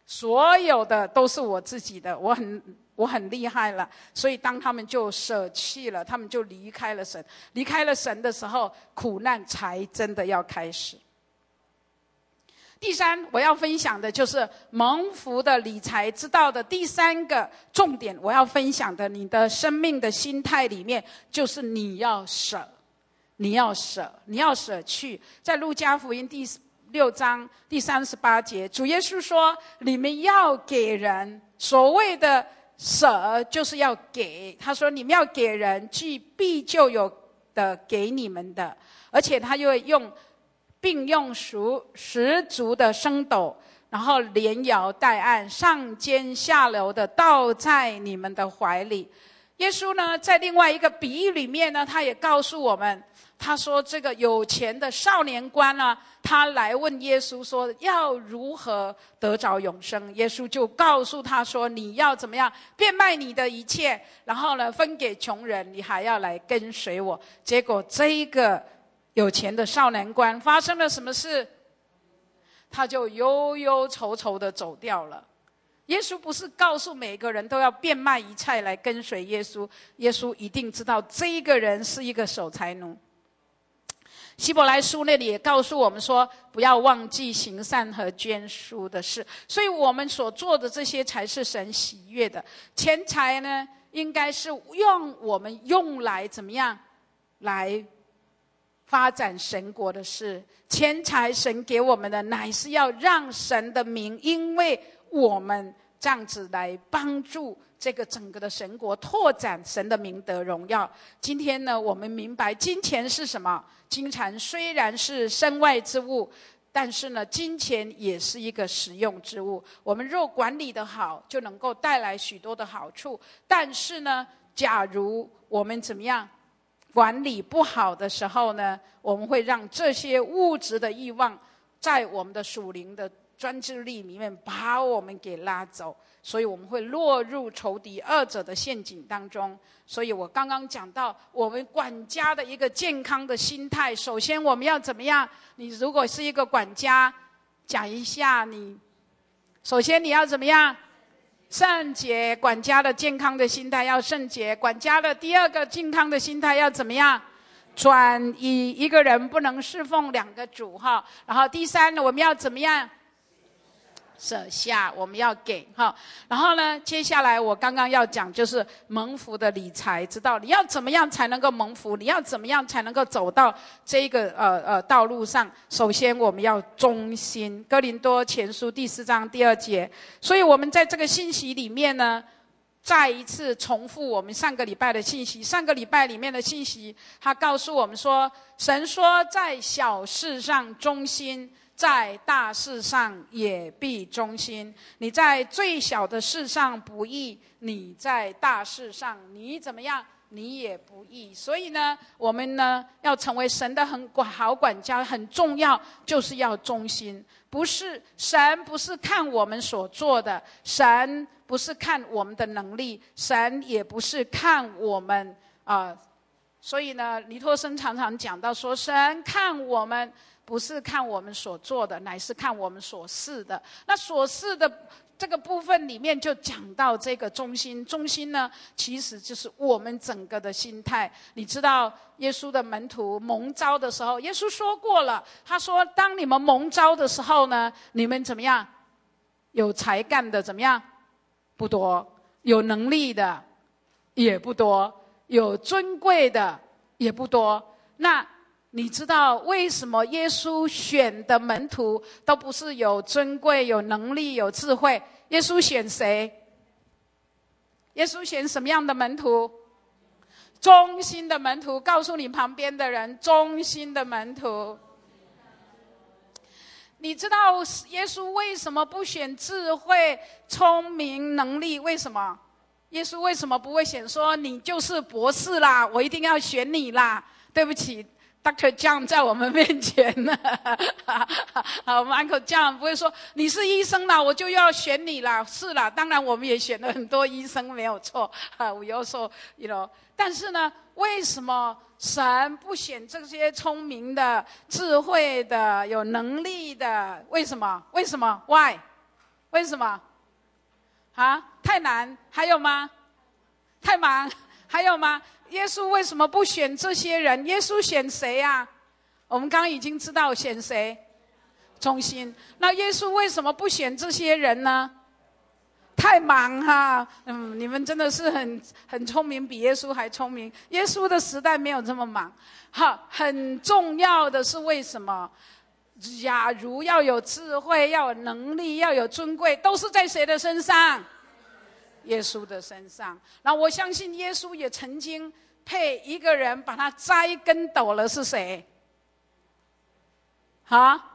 所有的都是我自己的，我很厉害了。所以当他们就舍弃了，他们就离开了神。离开了神的时候，苦难才真的要开始。第三，我要分享的就是蒙福的理财之道的第三个重点，我要分享的，你的生命的心态里面，就是你要舍，你要舍，你要舍去。在路加福音第6章第38节，主耶稣说：“你们要给人。”所谓的舍，就是要给。他说：“你们要给人，必就有的给你们的。”而且他又并用十足的升斗，然后连摇带按，上尖下流的倒在你们的怀里。耶稣呢，在另外一个比喻里面呢，他也告诉我们，他说这个有钱的少年官呢，他来问耶稣说要如何得着永生。耶稣就告诉他说，你要怎么样变卖你的一切，然后呢分给穷人，你还要来跟随我。结果这一个有钱的少年官发生了什么事？他就忧忧愁愁的走掉了。耶稣不是告诉每个人都要变卖一切来跟随耶稣，耶稣一定知道这一个人是一个守财奴。希伯来书那里也告诉我们说，不要忘记行善和捐书的事。所以我们所做的这些才是神喜悦的。钱财呢，应该是我们用来怎么样来发展神国的事。钱财神给我们的乃是要让神的名，因为我们这样子来帮助这个整个的神国拓展神的名得荣耀。今天呢，我们明白金钱是什么？金钱虽然是身外之物，但是呢，金钱也是一个实用之物。我们若管理得好，就能够带来许多的好处。但是呢，假如我们怎么样管理不好的时候呢，我们会让这些物质的欲望在我们的属灵的专注力里面把我们给拉走，所以我们会落入仇敌二者的陷阱当中。所以我刚刚讲到，我们管家的一个健康的心态，首先我们要怎么样？你如果是一个管家，讲一下首先你要怎么样？圣洁。管家的健康的心态要圣洁。管家的第二个健康的心态要怎么样？专一。一个人不能侍奉两个主哈。然后第三呢，我们要怎么样？舍下，我们要给哈。然后呢，接下来我刚刚要讲就是蒙福的理财之道。你要怎么样才能够蒙福？你要怎么样才能够走到这个道路上？首先我们要忠心。哥林多前书第4章第2节。所以我们在这个信息里面呢，再一次重复我们上个礼拜的信息。上个礼拜里面的信息，他告诉我们说，神说在小事上忠心，在大事上也必忠心。你在最小的事上不义，你在大事上你怎么样？你也不义。所以呢，我们呢要成为神的好管家，很重要，就是要忠心。神不是看我们所做的，神不是看我们的能力，神也不是看我们所以呢，尼托生常常讲到说，神看我们不是看我们所做的，乃是看我们所示的。那所示的这个部分里面就讲到这个忠心。忠心呢，其实就是我们整个的心态。你知道耶稣的门徒蒙召的时候，耶稣说过了，他说当你们蒙召的时候呢，你们怎么样？有才干的怎么样？不多。有能力的也不多。有尊贵的也不多。那你知道为什么耶稣选的门徒都不是有尊贵、有能力、有智慧？耶稣选谁？耶稣选什么样的门徒？忠心的门徒。告诉你旁边的人，忠心的门徒。你知道耶稣为什么不选智慧、聪明、能力？为什么？耶稣为什么不会选说你就是博士啦，我一定要选你啦？对不起，Dr. John 在我们面前呢，我们 Uncle John 不会说你是医生啦，我就要选你啦。是啦，当然我们也选了很多医生，没有错。We also,但是呢，为什么神不选这些聪明的、智慧的、有能力的？为什么？为什么 ？Why？ 为什么？啊，太难？还有吗？太忙？还有吗？耶稣为什么不选这些人？耶稣选谁啊？我们刚刚已经知道选谁，忠心。那耶稣为什么不选这些人呢？太忙哈，你们真的是很聪明，比耶稣还聪明。耶稣的时代没有这么忙。好，很重要的是为什么？假如要有智慧，要有能力，要有尊贵，都是在谁的身上？耶稣的身上。然后我相信耶稣也曾经配一个人把他摘跟斗了，是谁？啊？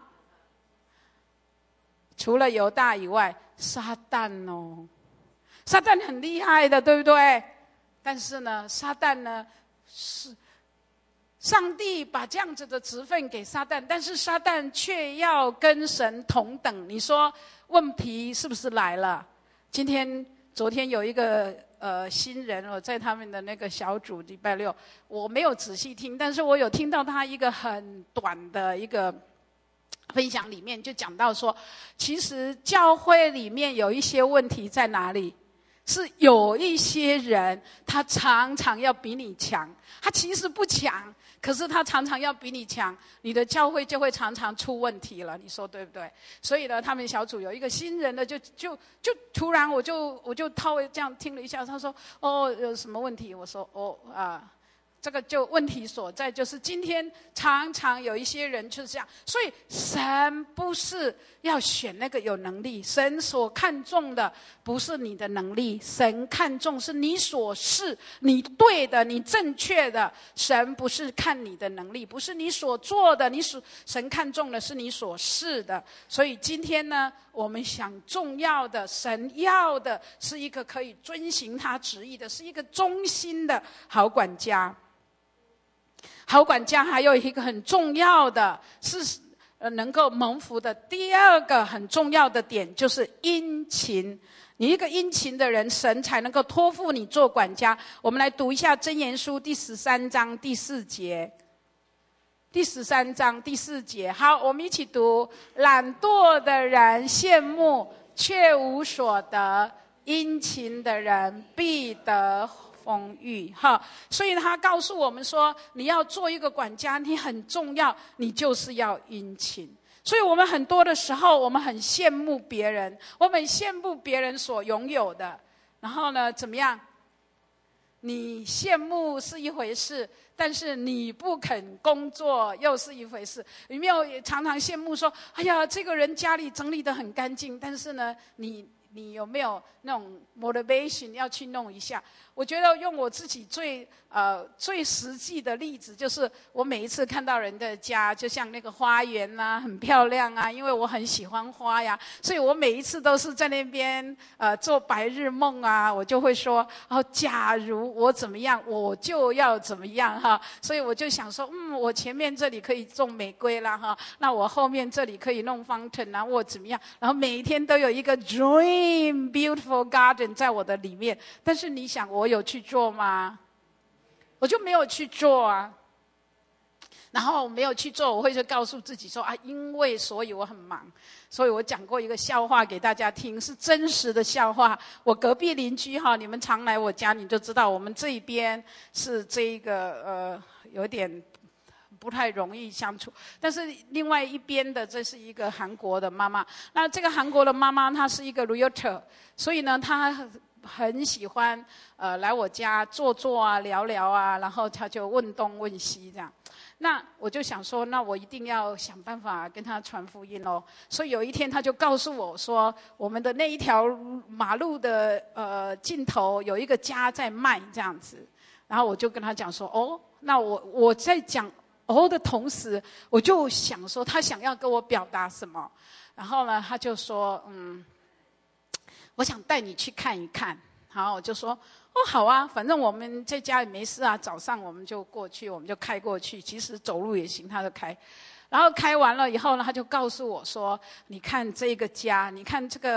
除了犹大以外，撒旦哦，撒旦很厉害的，对不对？但是呢，撒旦呢是上帝把这样子的职分给撒旦，但是撒旦却要跟神同等。你说问题是不是来了？昨天有一个新人，我在他们的那个小组礼拜六，我没有仔细听，但是我有听到他一个很短的一个分享，里面就讲到说，其实教会里面有一些问题在哪里？是有一些人他常常要比你强，他其实不强，可是他常常要比你强，你的教会就会常常出问题了，你说对不对？所以呢，他们小组有一个新人的，就突然我就稍微这样听了一下，他说：“哦，有什么问题？”我说：“哦这个就问题所在，就是今天常常有一些人就是这样，所以神不是要选那个有能力，神所看重的不是你的能力，神看重是你所是，你对的，你正确的。神不是看你的能力，不是你所做的，神看重的是你所是的。所以今天呢，我们想重要的，神要的是一个可以遵行他旨意的，是一个忠心的好管家。好管家还有一个很重要的是能够蒙福的第二个很重要的点，就是殷勤。你一个殷勤的人，神才能够托付你做管家。我们来读一下箴言书第13章第4节。第13章第4节，好，我们一起读：懒惰的人羡慕却无所得，殷勤的人必得丰裕。所以他告诉我们说，你要做一个管家，你很重要，你就是要殷勤。所以我们很多的时候，我们很羡慕别人，我们很羡慕别人所拥有的，然后呢，怎么样？你羡慕是一回事，但是你不肯工作又是一回事。有没有常常羡慕说，哎呀，这个人家里整理得很干净，但是呢，你有没有那种 motivation 要去弄一下？我觉得用我自己最实际的例子，就是我每一次看到人的家，就像那个花园啊，很漂亮啊，因为我很喜欢花呀，所以我每一次都是在那边做白日梦啊，我就会说，假如我怎么样，我就要怎么样哈。所以我就想说，我前面这里可以种玫瑰啦哈，那我后面这里可以弄 fountain 啊，我怎么样？然后每一天都有一个 dream beautiful garden 在我的里面，但是你想，我有去做吗？我就没有去做啊。然后没有去做，我会就告诉自己说所以我很忙。所以我讲过一个笑话给大家听，是真实的笑话。我隔壁邻居哈，你们常来我家你就知道，我们这一边是这一个有点不太容易相处，但是另外一边的这是一个韩国的妈妈。那这个韩国的妈妈她是一个 realtor， 所以呢她很喜欢来我家坐啊，聊聊啊，然后她就问东问西这样。那我就想说，那我一定要想办法跟她传福音哦。所以有一天她就告诉我说，我们的那一条马路的尽头有一个家在卖这样子。然后我就跟她讲说，那我在讲的同时，我就想说她想要跟我表达什么。然后呢，她就说，我想带你去看一看。好，我就说，好啊，反正我们在家里没事啊，早上我们就过去，我们就开过去，其实走路也行，他就开。然后开完了以后呢，他就告诉我说，你看这个家，你看这个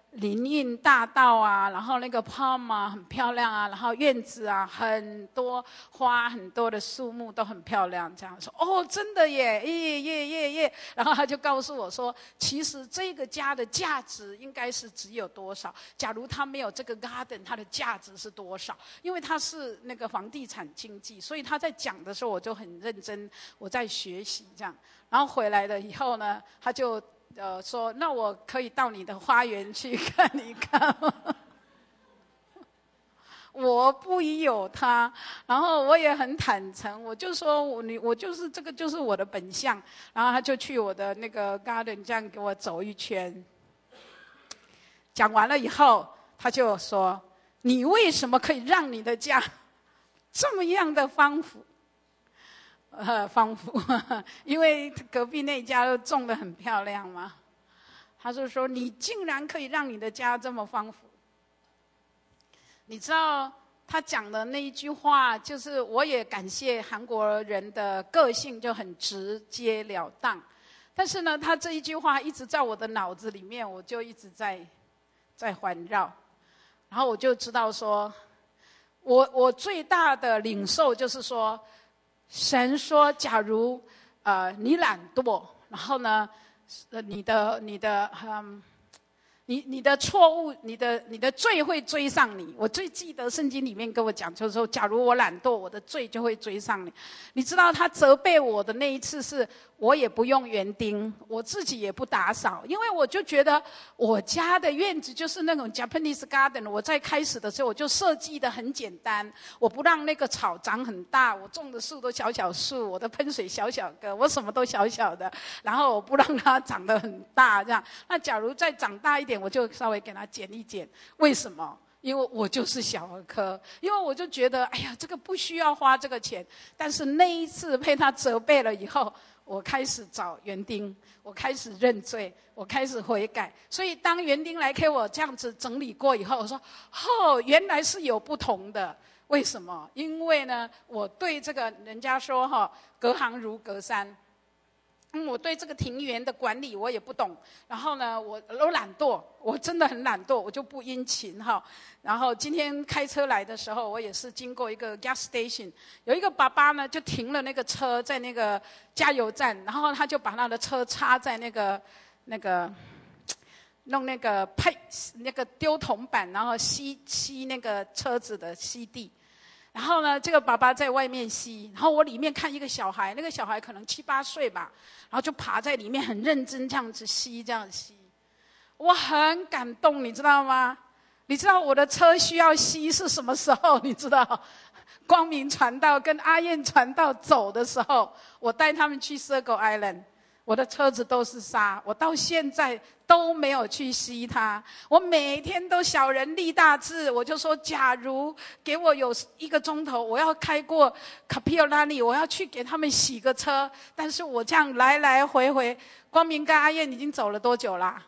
林荫大道啊，然后那个 palm 啊很漂亮啊，然后院子啊很多花，很多的树木都很漂亮。这样说哦，真的耶，耶。然后他就告诉我说，其实这个家的价值应该是只有多少？假如他没有这个 garden， 它的价值是多少？因为他是那个房地产经济，所以他在讲的时候我就很认真，我在学习这样。然后回来了以后呢，他就说那我可以到你的花园去看一看吗？我不疑有他，然后我也很坦诚，我就说我就是这个就是我的本相。然后他就去我的那个 garden 这样给我走一圈。讲完了以后，他就说你为什么可以让你的家这么样的丰富？丰富，因为隔壁那家都种得很漂亮嘛。他就说你竟然可以让你的家这么丰富。你知道他讲的那一句话，就是我也感谢韩国人的个性就很直截了当。但是呢，他这一句话一直在我的脑子里面，我就一直在环绕。然后我就知道说，我最大的领受就是说，神说，假如你懒惰，然后呢，你的错误，你的罪会追上你。我最记得圣经里面跟我讲，就是说，假如我懒惰，我的罪就会追上你。你知道他责备我的那一次是，我也不用园丁，我自己也不打扫，因为我就觉得我家的院子就是那种 Japanese garden。我在开始的时候我就设计的很简单，我不让那个草长很大，我种的树都小小树，我的喷水小小个，我什么都小小的，然后我不让它长得很大这样。那假如再长大一点，我就稍微给它剪一剪。为什么？因为我就是小儿科，因为我就觉得，哎呀，这个不需要花这个钱。但是那一次被他责备了以后，我开始找园丁，我开始认罪，我开始悔改。所以当园丁来给我这样子整理过以后，我说，哦，原来是有不同的。为什么？因为呢，我对这个人家说隔行如隔山。我对这个庭园的管理我也不懂，然后呢，我懒惰，我真的很懒惰，我就不殷勤然后今天开车来的时候，我也是经过一个 gas station， 有一个爸爸呢就停了那个车在那个加油站，然后他就把他的车插在那个弄那个那个丢铜板，然后吸那个车子的吸地。然后呢，这个爸爸在外面吸，然后我里面看一个小孩，那个小孩可能7、8岁吧，然后就爬在里面很认真这样子吸，这样吸，我很感动，你知道吗？你知道我的车需要吸是什么时候？你知道，光明传道跟阿燕传道走的时候，我带他们去 Circle Island。我的车子都是沙，我到现在都没有去吸它。我每天都小人立大志，我就说，假如给我有1个钟头，我要开过卡皮奥拉尼，我要去给他们洗个车。但是我这样来来回回，光明跟阿燕已经走了多久啦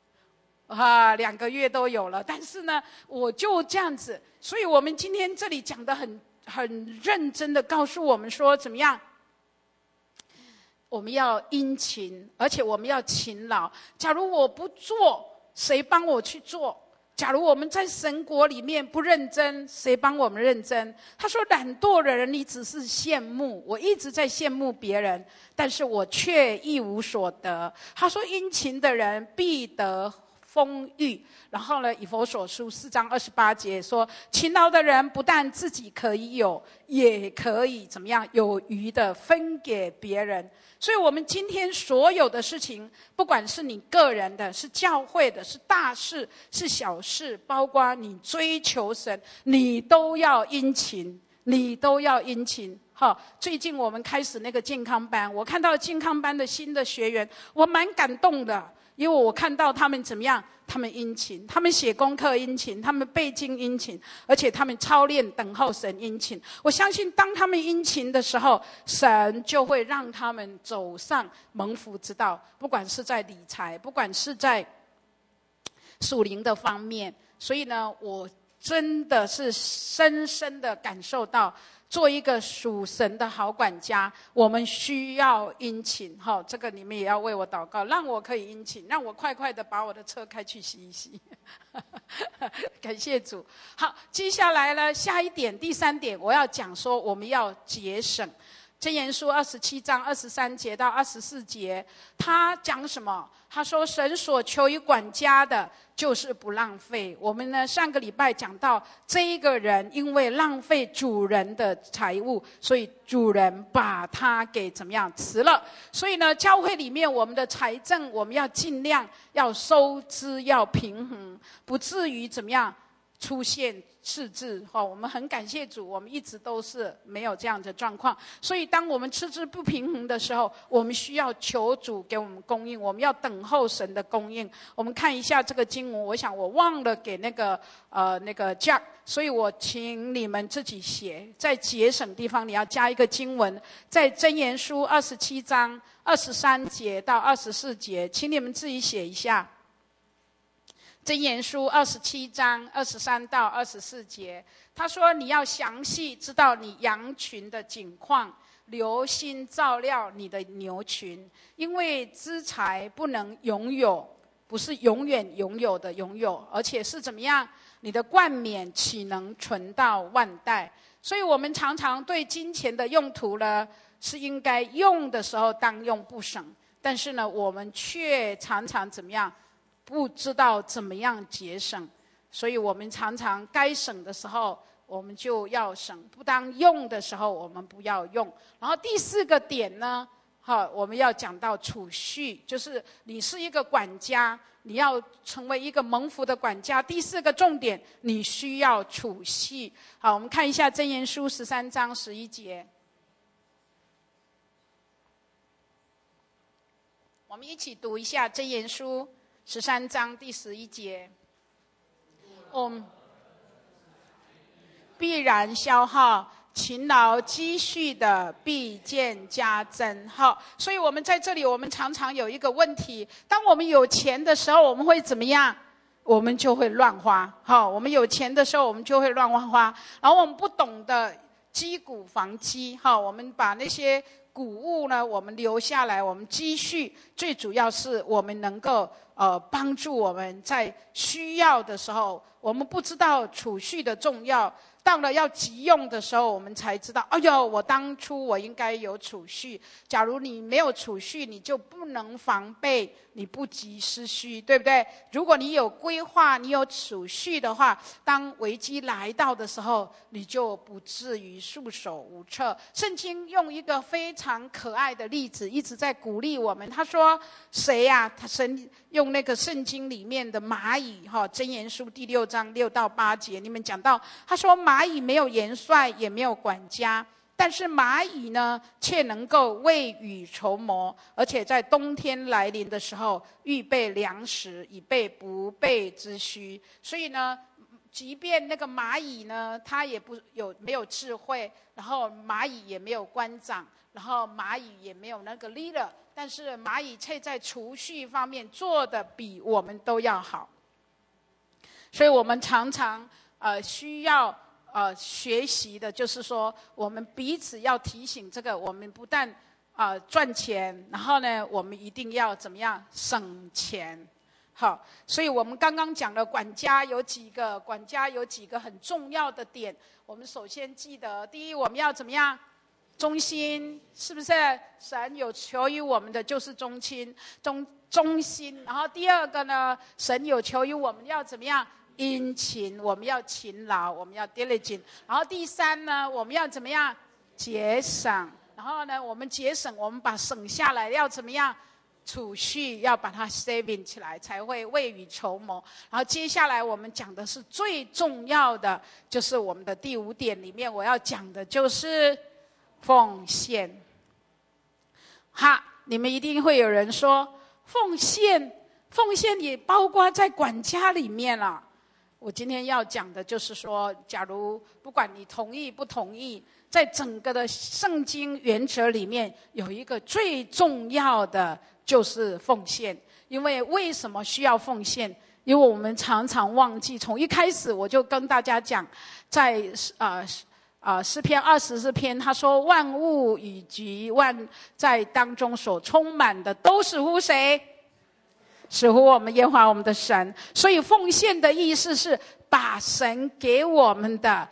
？2个月都有了。但是呢，我就这样子。所以我们今天这里讲的很认真的告诉我们说，怎么样？我们要殷勤，而且我们要勤劳。假如我不做，谁帮我去做？假如我们在神国里面不认真，谁帮我们认真？他说，懒惰的人你只是羡慕，我一直在羡慕别人，但是我却一无所得。他说，殷勤的人必得丰裕。然后呢，以弗所书4章28节说，勤劳的人不但自己可以有，也可以怎么样有余的分给别人。所以我们今天所有的事情，不管是你个人的，是教会的，是大事，是小事，包括你追求神，你都要殷勤，你都要殷勤。最近我们开始那个健康班，我看到健康班的新的学员，我蛮感动的。因为我看到他们怎么样，他们殷勤，他们写功课殷勤，他们背经殷勤，而且他们操练等候神殷勤。我相信当他们殷勤的时候，神就会让他们走上蒙福之道，不管是在理财，不管是在属灵的方面。所以呢，我真的是深深的感受到， 做一个属神的好管家，我们需要殷勤。这个你们也要为我祷告，让我可以殷勤，让我快快的把我的车开去洗一洗。感谢主。好，接下来呢，下一点，第3点，我要讲说我们要节省。箴言书27章23节到24节，他讲什么？他说神所求于管家的就是不浪费。我们呢上个礼拜讲到这一个人因为浪费主人的财物，所以主人把他给怎么样辞了。所以呢教会里面我们的财政，我们要尽量要收支要平衡，不至于怎么样出现赤字。我们很感谢主，我们一直都是没有这样的状况。所以当我们赤字不平衡的时候，我们需要求主给我们供应，我们要等候神的供应。我们看一下这个经文，我想我忘了给那个Jack， 所以我请你们自己写，在节省地方你要加一个经文，在箴言书27章23节到24节，请你们自己写一下。箴言书27章23到24节，他说你要详细知道你羊群的景况，留心照料你的牛群，因为资财不能拥有，不是永远拥有的拥有，而且是怎么样？你的冠冕岂能存到万代？所以我们常常对金钱的用途呢，是应该用的时候当用不省，但是呢，我们却常常怎么样？不知道怎么样节省，所以我们常常该省的时候我们就要省，不当用的时候我们不要用。然后第4个点呢，我们要讲到储蓄，就是你是一个管家，你要成为一个蒙福的管家。第4个重点，你需要储蓄。好，我们看一下箴言书13章11节，我们一起读一下箴言书13章第11节，必然消耗，勤劳积蓄的必见加增。好，所以我们在这里，我们常常有一个问题，当我们有钱的时候，我们会怎么样？我们就会乱花。我们有钱的时候，我们就会乱花，然后我们不懂得积谷防饥。我们把那些谷物呢，我们留下来，我们积蓄，最主要是我们能够帮助我们在需要的时候，我们不知道储蓄的重要，到了要急用的时候，我们才知道，哎呦，我当初我应该有储蓄。假如你没有储蓄，你就不能防备，你不急失需，对不对？如果你有规划，你有储蓄的话，当危机来到的时候，你就不至于束手无策。圣经用一个非常可爱的例子，一直在鼓励我们。他说谁呀？神用那个圣经里面的蚂蚁，箴言书第6章6到8节，你们讲到，他说蚂蚁没有元帅，也没有管家，但是蚂蚁呢，却能够未雨绸缪，而且在冬天来临的时候，预备粮食，以备不备之需。所以呢，即便那个蚂蚁呢，它也没有智慧，然后蚂蚁也没有官长，然后蚂蚁也没有那个 leader， 但是蚂蚁却在储蓄方面做的比我们都要好。所以我们常常需要学习的，就是说我们彼此要提醒这个，我们不但赚钱，然后呢，我们一定要怎么样省钱。好，所以我们刚刚讲的管家有几个很重要的点。我们首先记得，第一，我们要怎么样？忠心，是不是？神有求于我们的就是忠心。然后第二个呢，神有求于我们要怎么样？殷勤，我们要勤劳，我们要 diligent。然后第3呢，我们要怎么样？节省。然后呢，我们节省，我们把省下来要怎么样？储蓄，要把它 saving 起来，才会未雨绸缪。然后接下来我们讲的是最重要的，就是我们的第5点里面我要讲的就是奉献。你们一定会有人说，奉献也包括在管家里面了。我今天要讲的就是说，假如不管你同意不同意，在整个的圣经原则里面，有一个最重要的就是奉献。因为什么需要奉献？因为我们常常忘记，从一开始我就跟大家讲，在诗篇24篇，他说万物以及万在当中所充满的，都是乎谁？是乎我们耶和华我们的神。所以奉献的意思是把神给我们的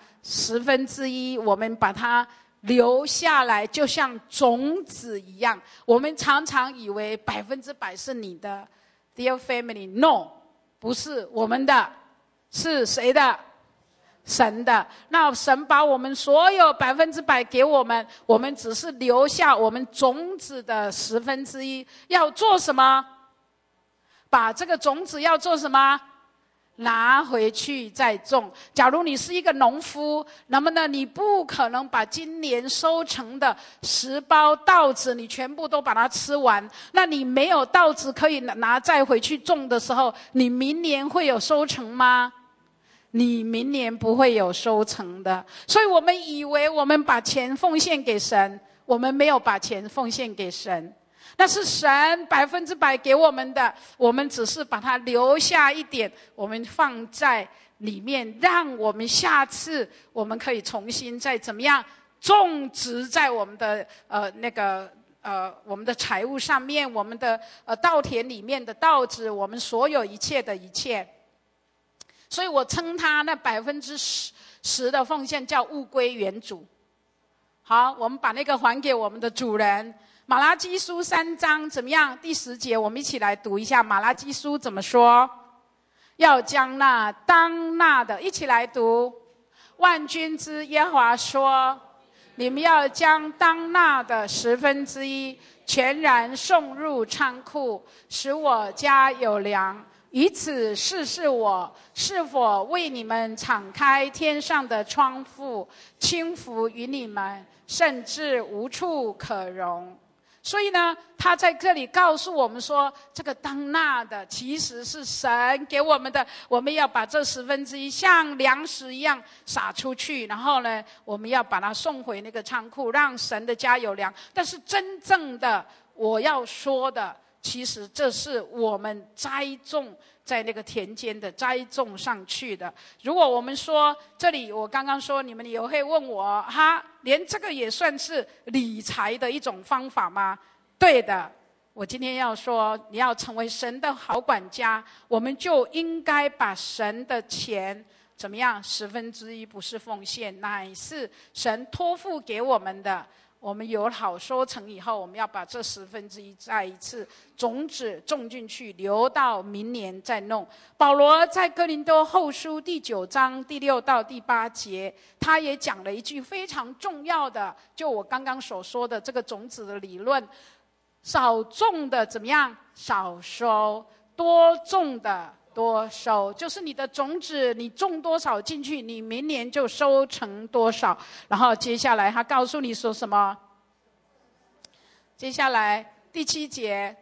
1/10，我们把它留下来，就像种子一样。我们常常以为100%是你的 ，Dear family， no， 不是我们的，是谁的？神的。那神把我们所有100%给我们，我们只是留下我们种子的1/10，要做什么？把这个种子要做什么？拿回去再种。假如你是一个农夫，那么呢，你不可能把今年收成的10包稻子你全部都把它吃完，那你没有稻子可以拿再回去种的时候，你明年会有收成吗？你明年不会有收成的。所以我们以为我们把钱奉献给神，我们没有把钱奉献给神，那是神100%给我们的，我们只是把它留下一点，我们放在里面，让我们下次我们可以重新再怎么样种植在我们的我们的财物上面，我们的稻田里面的稻子，我们所有一切的一切。所以我称他那10%的奉献叫物归原主。好，我们把那个还给我们的主人。马拉基书3章怎么样？第10节，我们一起来读一下马拉基书怎么说。要将那当纳的，一起来读。万军之耶和华说，你们要将当纳的1/10全然送入仓库，使我家有粮，以此试试我是否为你们敞开天上的窗户，倾福于你们，甚至无处可容。所以呢，他在这里告诉我们说，这个当纳的其实是神给我们的，我们要把这1/10像粮食一样撒出去，然后呢，我们要把它送回那个仓库，让神的家有粮。但是真正的我要说的，其实这是我们栽种在那个田间的栽种上去的。如果我们说这里，我刚刚说你们也会问我哈，连这个也算是理财的一种方法吗？对的，我今天要说，你要成为神的好管家，我们就应该把神的钱怎么样1/10不是奉献，乃是神托付给我们的。我们有好收成以后，我们要把这1/10再一次种子种进去，留到明年再弄。保罗在哥林多后书第9章第6到第8节，他也讲了一句非常重要的，就我刚刚所说的这个种子的理论：少种的怎么样？少收；多种的多收，就是你的种子，你种多少进去，你明年就收成多少。然后接下来他告诉你说什么？接下来第7节，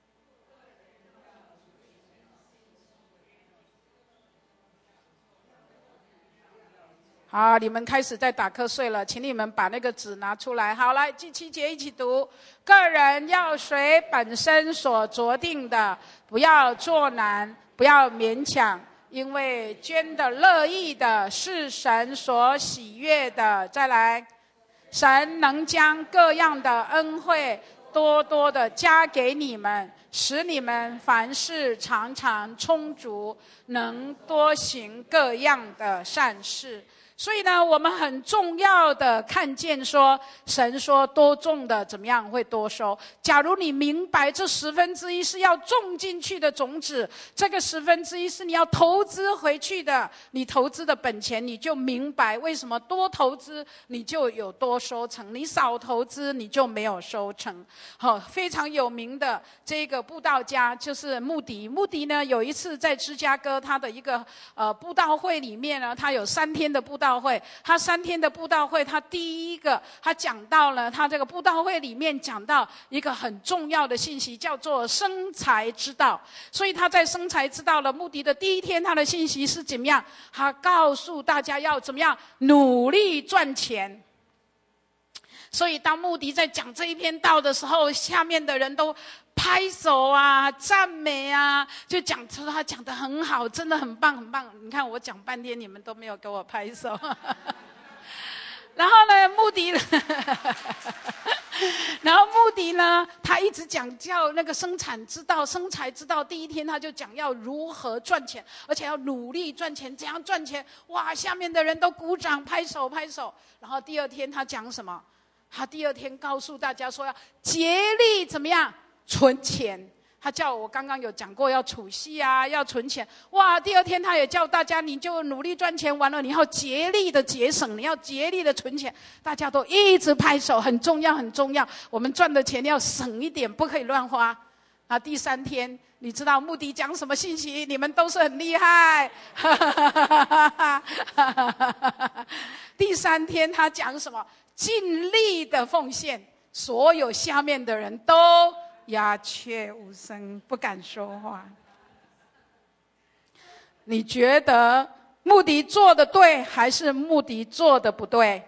好，你们开始在打瞌睡了，请你们把那个纸拿出来。好，来第7节一起读。个人要随本身所酌定的，不要作难，不要勉强，因为捐的乐意的是神所喜悦的。再来，神能将各样的恩惠多多的加给你们，使你们凡事常常充足，能多行各样的善事。所以呢，我们很重要的看见说，神说多种的怎么样会多收。假如你明白这1/10是要种进去的种子，这个1/10是你要投资回去的，你投资的本钱，你就明白为什么多投资你就有多收成，你少投资你就没有收成。好，非常有名的这个布道家就是穆迪。穆迪呢，有一次在芝加哥他的一个布道会里面呢，他有3天的布道会，他3天的布道会，他第一个他讲到了，他这个布道会里面讲到一个很重要的信息，叫做生财之道。所以他在生财之道的目的的第1天，他的信息是怎么样？他告诉大家要怎么样努力赚钱。所以当穆迪在讲这一篇道的时候，下面的人都拍手啊，赞美啊，就讲出他讲得很好，真的很棒很棒。你看我讲半天，你们都没有给我拍手。 然后呢，穆迪然后穆迪呢，他一直讲叫那个生产之道、生财之道。第一天他就讲要如何赚钱，而且要努力赚钱，怎样赚钱？哇，下面的人都鼓掌、拍手、拍手。然后第二天他讲什么？他第二天告诉大家说要竭力怎么样存钱。他叫我刚刚有讲过要储蓄啊，要存钱。哇，第二天他也叫大家，你就努力赚钱，完了你要竭力的节省，你要竭力的存钱。大家都一直拍手，很重要，很重要。我们赚的钱要省一点，不可以乱花。啊，第三天，你知道穆迪讲什么信息？你们都是很厉害。第三天他讲什么？尽力的奉献，所有下面的人都鸦雀无声，不敢说话。你觉得穆迪做的对，还是穆迪做的不对？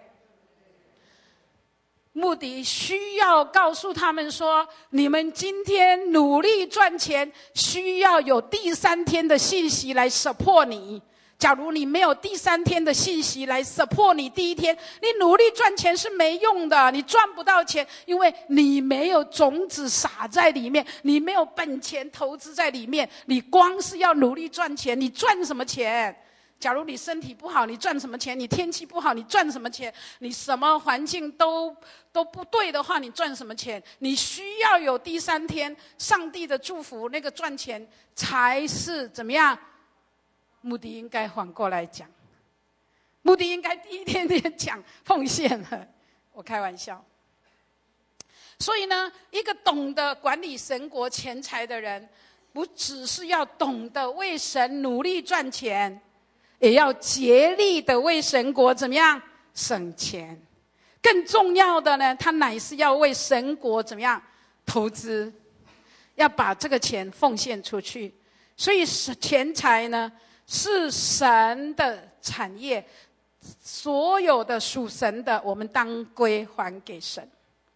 穆迪需要告诉他们说，你们今天努力赚钱，需要有第三天的信息来 support 你。假如你没有第三天的信息来 support 你第一天，你努力赚钱是没用的，你赚不到钱，因为你没有种子撒在里面，你没有本钱投资在里面，你光是要努力赚钱，你赚什么钱？假如你身体不好，你赚什么钱？你天气不好，你赚什么钱？你什么环境都不对的话，你赚什么钱？你需要有第三天上帝的祝福，那个赚钱才是怎么样？穆迪应该反过来讲，穆迪应该第一天就讲奉献了，我开玩笑。所以呢，一个懂得管理神国钱财的人，不只是要懂得为神努力赚钱，也要竭力的为神国怎么样省钱。更重要的呢，他乃是要为神国怎么样投资，要把这个钱奉献出去。所以钱财呢，是神的产业，所有的属神的，我们当归还给神。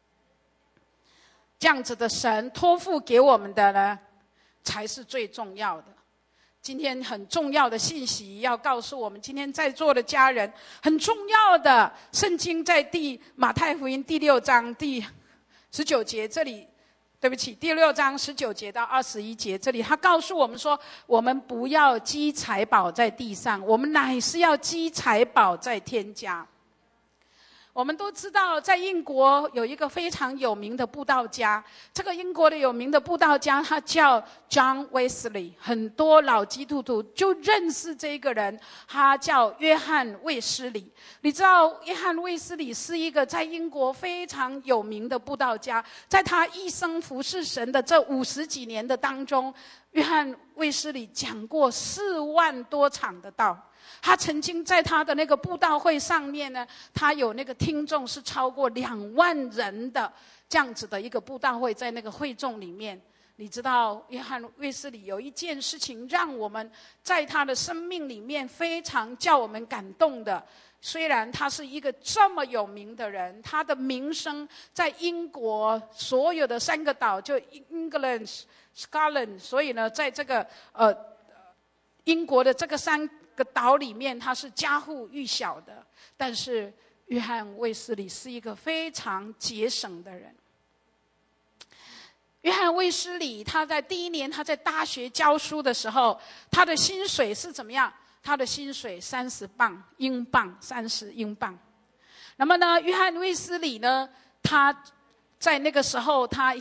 这样子的神托付给我们的呢，才是最重要的。今天很重要的信息要告诉我们，今天在座的家人，很重要的圣经在马太福音第6章第19节这里。对不起，第6章19节到21节，这里他告诉我们说，我们不要积财宝在地上，我们乃是要积财宝在天家。我们都知道，在英国有一个非常有名的布道家，这个英国的有名的布道家，他叫 John Wesley， 很多老基督徒就认识这个人，他叫约翰卫斯理。你知道约翰卫斯理是一个在英国非常有名的布道家，在他一生服侍神的这50几年的当中，约翰卫斯理讲过4万多场的道。他曾经在他的那个布道会上面呢，他有那个听众是超过2万人的这样子的一个布道会，在那个会众里面。你知道约翰卫斯理有一件事情让我们在他的生命里面非常叫我们感动的。虽然他是一个这么有名的人，他的名声在英国所有的3个岛，就 England、Scotland， 所以呢，在这个英国的这个3个岛里面，他是家喻户晓的。但是约翰卫斯理是一个非常节省的人。约翰卫斯理他在第1年他在大学教书的时候，他的薪水是怎么样？他的薪水30英镑，30英镑。那么呢，约翰卫斯理呢，他在那个时候，他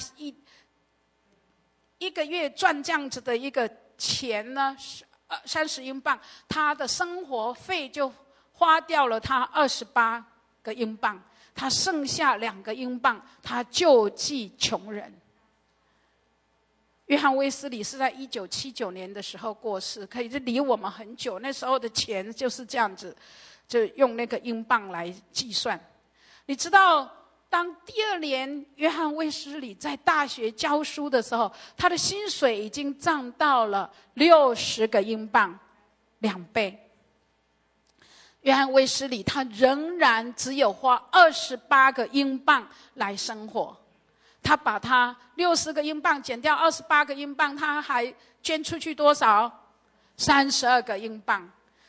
一个月赚这样子的一个钱呢，30英镑，他的生活费就花掉了他28个英镑，他剩下2个英镑，他救济穷人。约翰卫斯理是在1979年的时候过世，可以是离我们很久。那时候的钱就是这样子，就用那个英镑来计算。你知道，当第2年约翰卫斯理在大学教书的时候，他的薪水已经涨到了60个英镑，2倍。约翰卫斯理他仍然只有花28个英镑来生活。他把他60个英镑减掉28个英镑，他还捐出去多少？32个英镑。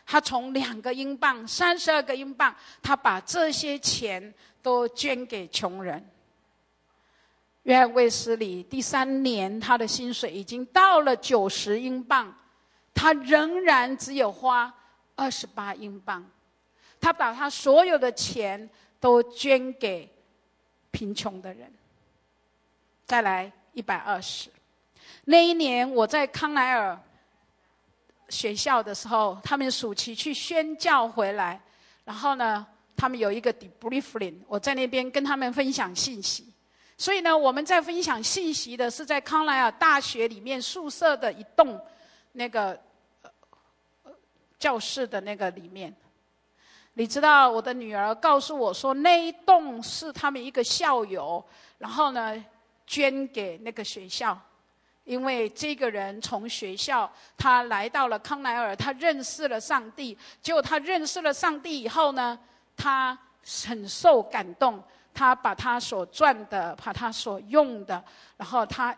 他从2个英镑、32个英镑，他把这些钱都捐给穷人。约翰卫斯理第3年，他的薪水已经到了90英镑，他仍然只有花28英镑。他把他所有的钱都捐给贫穷的人。再来120，那一年我在康奈尔学校的时候，他们暑期去宣教回来，然后呢，他们有一个 debriefing， 我在那边跟他们分享信息。所以呢，我们在分享信息的是在康奈尔大学里面宿舍的一栋那个教室的那个里面。你知道我的女儿告诉我说，那一栋是他们一个校友，然后呢捐给那个学校。因为这个人从学校他来到了康奈尔，他认识了上帝，结果他认识了上帝以后呢，他很受感动，他把他所赚的，把他所用的，然后他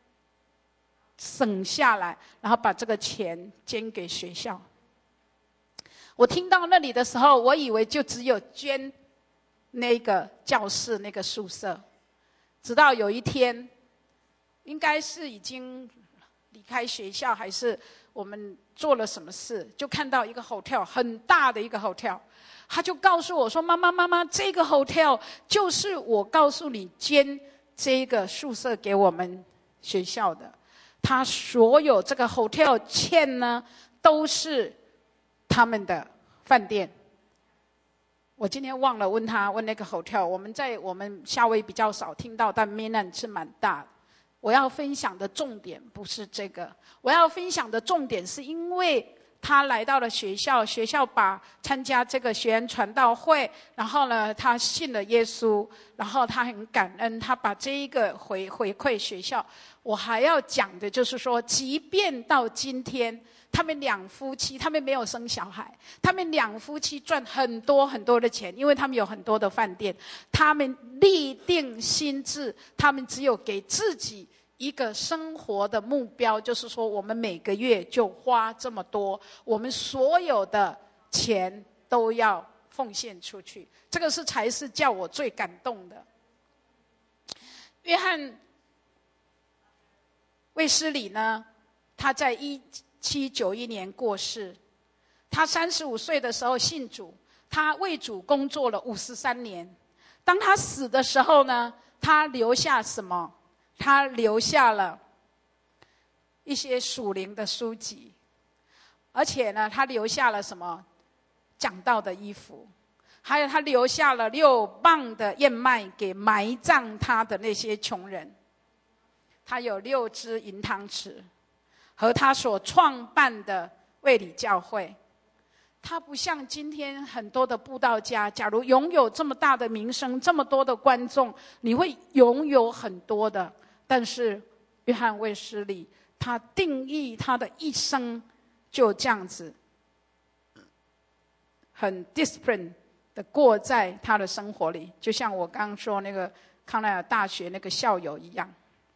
省下来，然后把这个钱捐给学校。我听到那里的时候，我以为就只有捐那个教室那个宿舍，直到有一天，应该是已经离开学校，还是我们做了什么事，就看到一个 hotel， 很大的一个 hotel， 他就告诉我说，妈妈，这个 hotel 就是我告诉你捐这个宿舍给我们学校的，他所有这个 hotel 欠呢都是他们的饭店。我今天忘了问那个 hotel， 我们夏威夷比较少听到，但 Mainland 是蛮大的。我要分享的重点不是这个，我要分享的重点是因为他来到了学校，学校把参加这个学员传道会，然后呢他信了耶稣，然后他很感恩，他把这一个回馈学校。我还要讲的就是说，即便到今天他们2夫妻，他们没有生小孩，他们2夫妻赚很多很多的钱，因为他们有很多的饭店，他们立定心志，他们只有给自己一个生活的目标，就是说我们每个月就花这么多，我们所有的钱都要奉献出去。这个才是叫我最感动的。约翰卫斯理呢，他在1791年过世，他35岁的时候信主，他为主工作了53年。当他死的时候呢，他留下什么？他留下了一些属灵的书籍，而且呢，他留下了什么？讲道的衣服，还有他留下了6磅的燕麦给埋葬他的那些穷人。他有6只银汤匙，和他所创办的卫理教会。他不像今天很多的布道家，假如拥有这么大的名声，这么多的观众，你会拥有很多的。但是约翰卫斯理，他定义他的一生就这样子，很 discipline 的过在他的生活里，就像我刚刚说那个康奈尔大学那个校友一样。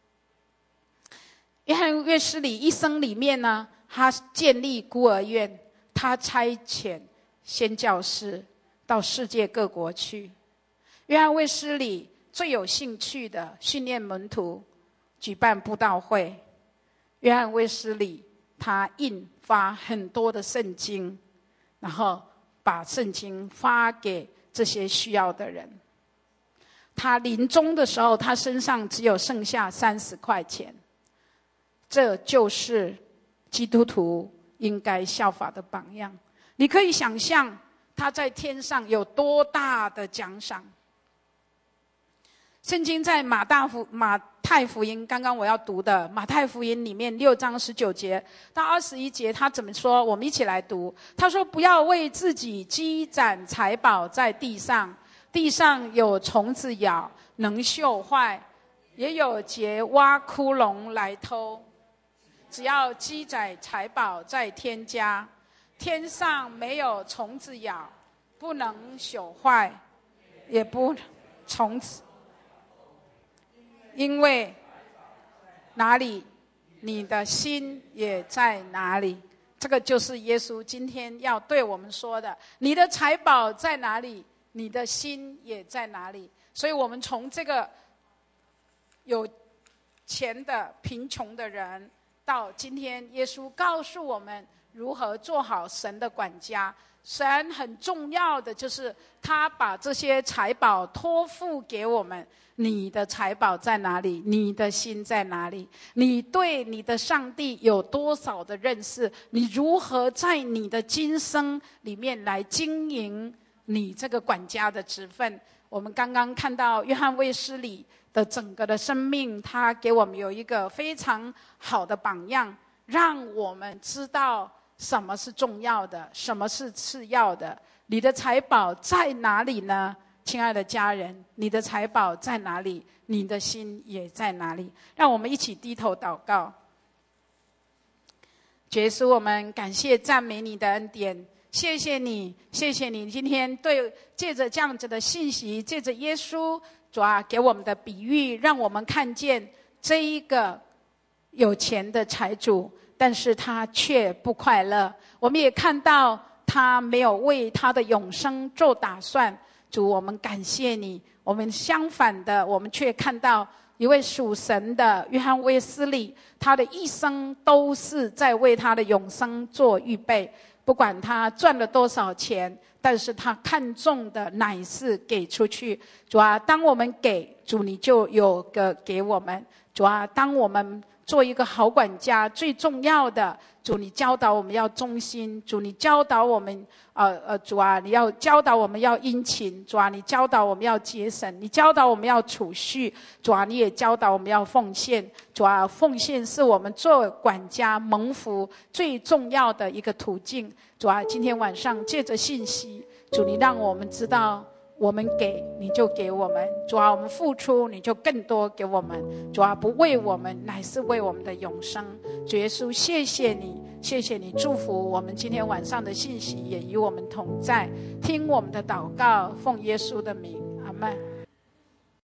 约翰卫斯理一生里面呢，他建立孤儿院，他差遣宣教士到世界各国去。约翰卫斯理最有兴趣的训练门徒，举办布道会。约翰卫斯理他印发很多的圣经，然后把圣经发给这些需要的人。他临终的时候，他身上只有剩下30块钱。这就是基督徒应该效法的榜样。你可以想象他在天上有多大的奖赏。圣经在马太福音，刚刚我要读的马太福音里面6章19节到21节，他怎么说？我们一起来读。他说，不要为自己积攒财宝在地上，地上有虫子咬，能锈坏，也有劫挖窟窿来偷。只要积攒财宝在天家，天上没有虫子咬，不能朽坏，也不虫子，因为哪里你的心也在哪里。 这个就是耶稣今天要对我们说的，你的财宝在哪里，你的心也在哪里。所以我们从这个有钱的贫穷的人，到今天耶稣告诉我们如何做好神的管家。神很重要的就是他把这些财宝托付给我们，你的财宝在哪里，你的心在哪里，你对你的上帝有多少的认识，你如何在你的今生里面来经营你这个管家的职分。我们刚刚看到约翰卫斯理的整个的生命，他给我们有一个非常好的榜样，让我们知道什么是重要的，什么是次要的。你的财宝在哪里呢？亲爱的家人，你的财宝在哪里，你的心也在哪里。让我们一起低头祷告。主耶稣，我们感谢赞美你的恩典，谢谢你，谢谢你今天借着这样子的信息，借着耶稣主啊给我们的比喻，让我们看见这一个有钱的财主，但是他却不快乐。我们也看到他没有为他的永生做打算。主，我们感谢你。我们相反的，我们却看到一位属神的约翰卫斯理，他的一生都是在为他的永生做预备。不管他赚了多少钱，但是他看重的乃是给出去。主啊，当我们给，主你就有个给我们。主啊，当我们做一个好管家，最重要的，主你教导我们要忠心，主你教导我们主啊，你要教导我们要殷勤，主啊，你教导我们要节省，你教导我们要储蓄，主啊，你也教导我们要奉献。主啊，奉献是我们做管家蒙福最重要的一个途径。主啊，今天晚上借着信息，主你让我们知道，我们给你就给我们，主啊，我们付出你就更多给我们，主啊，不为我们，乃是为我们的永生。主耶稣，谢谢你，谢谢你祝福我们今天晚上的信息，也与我们同在，听我们的祷告，奉耶稣的名，阿们。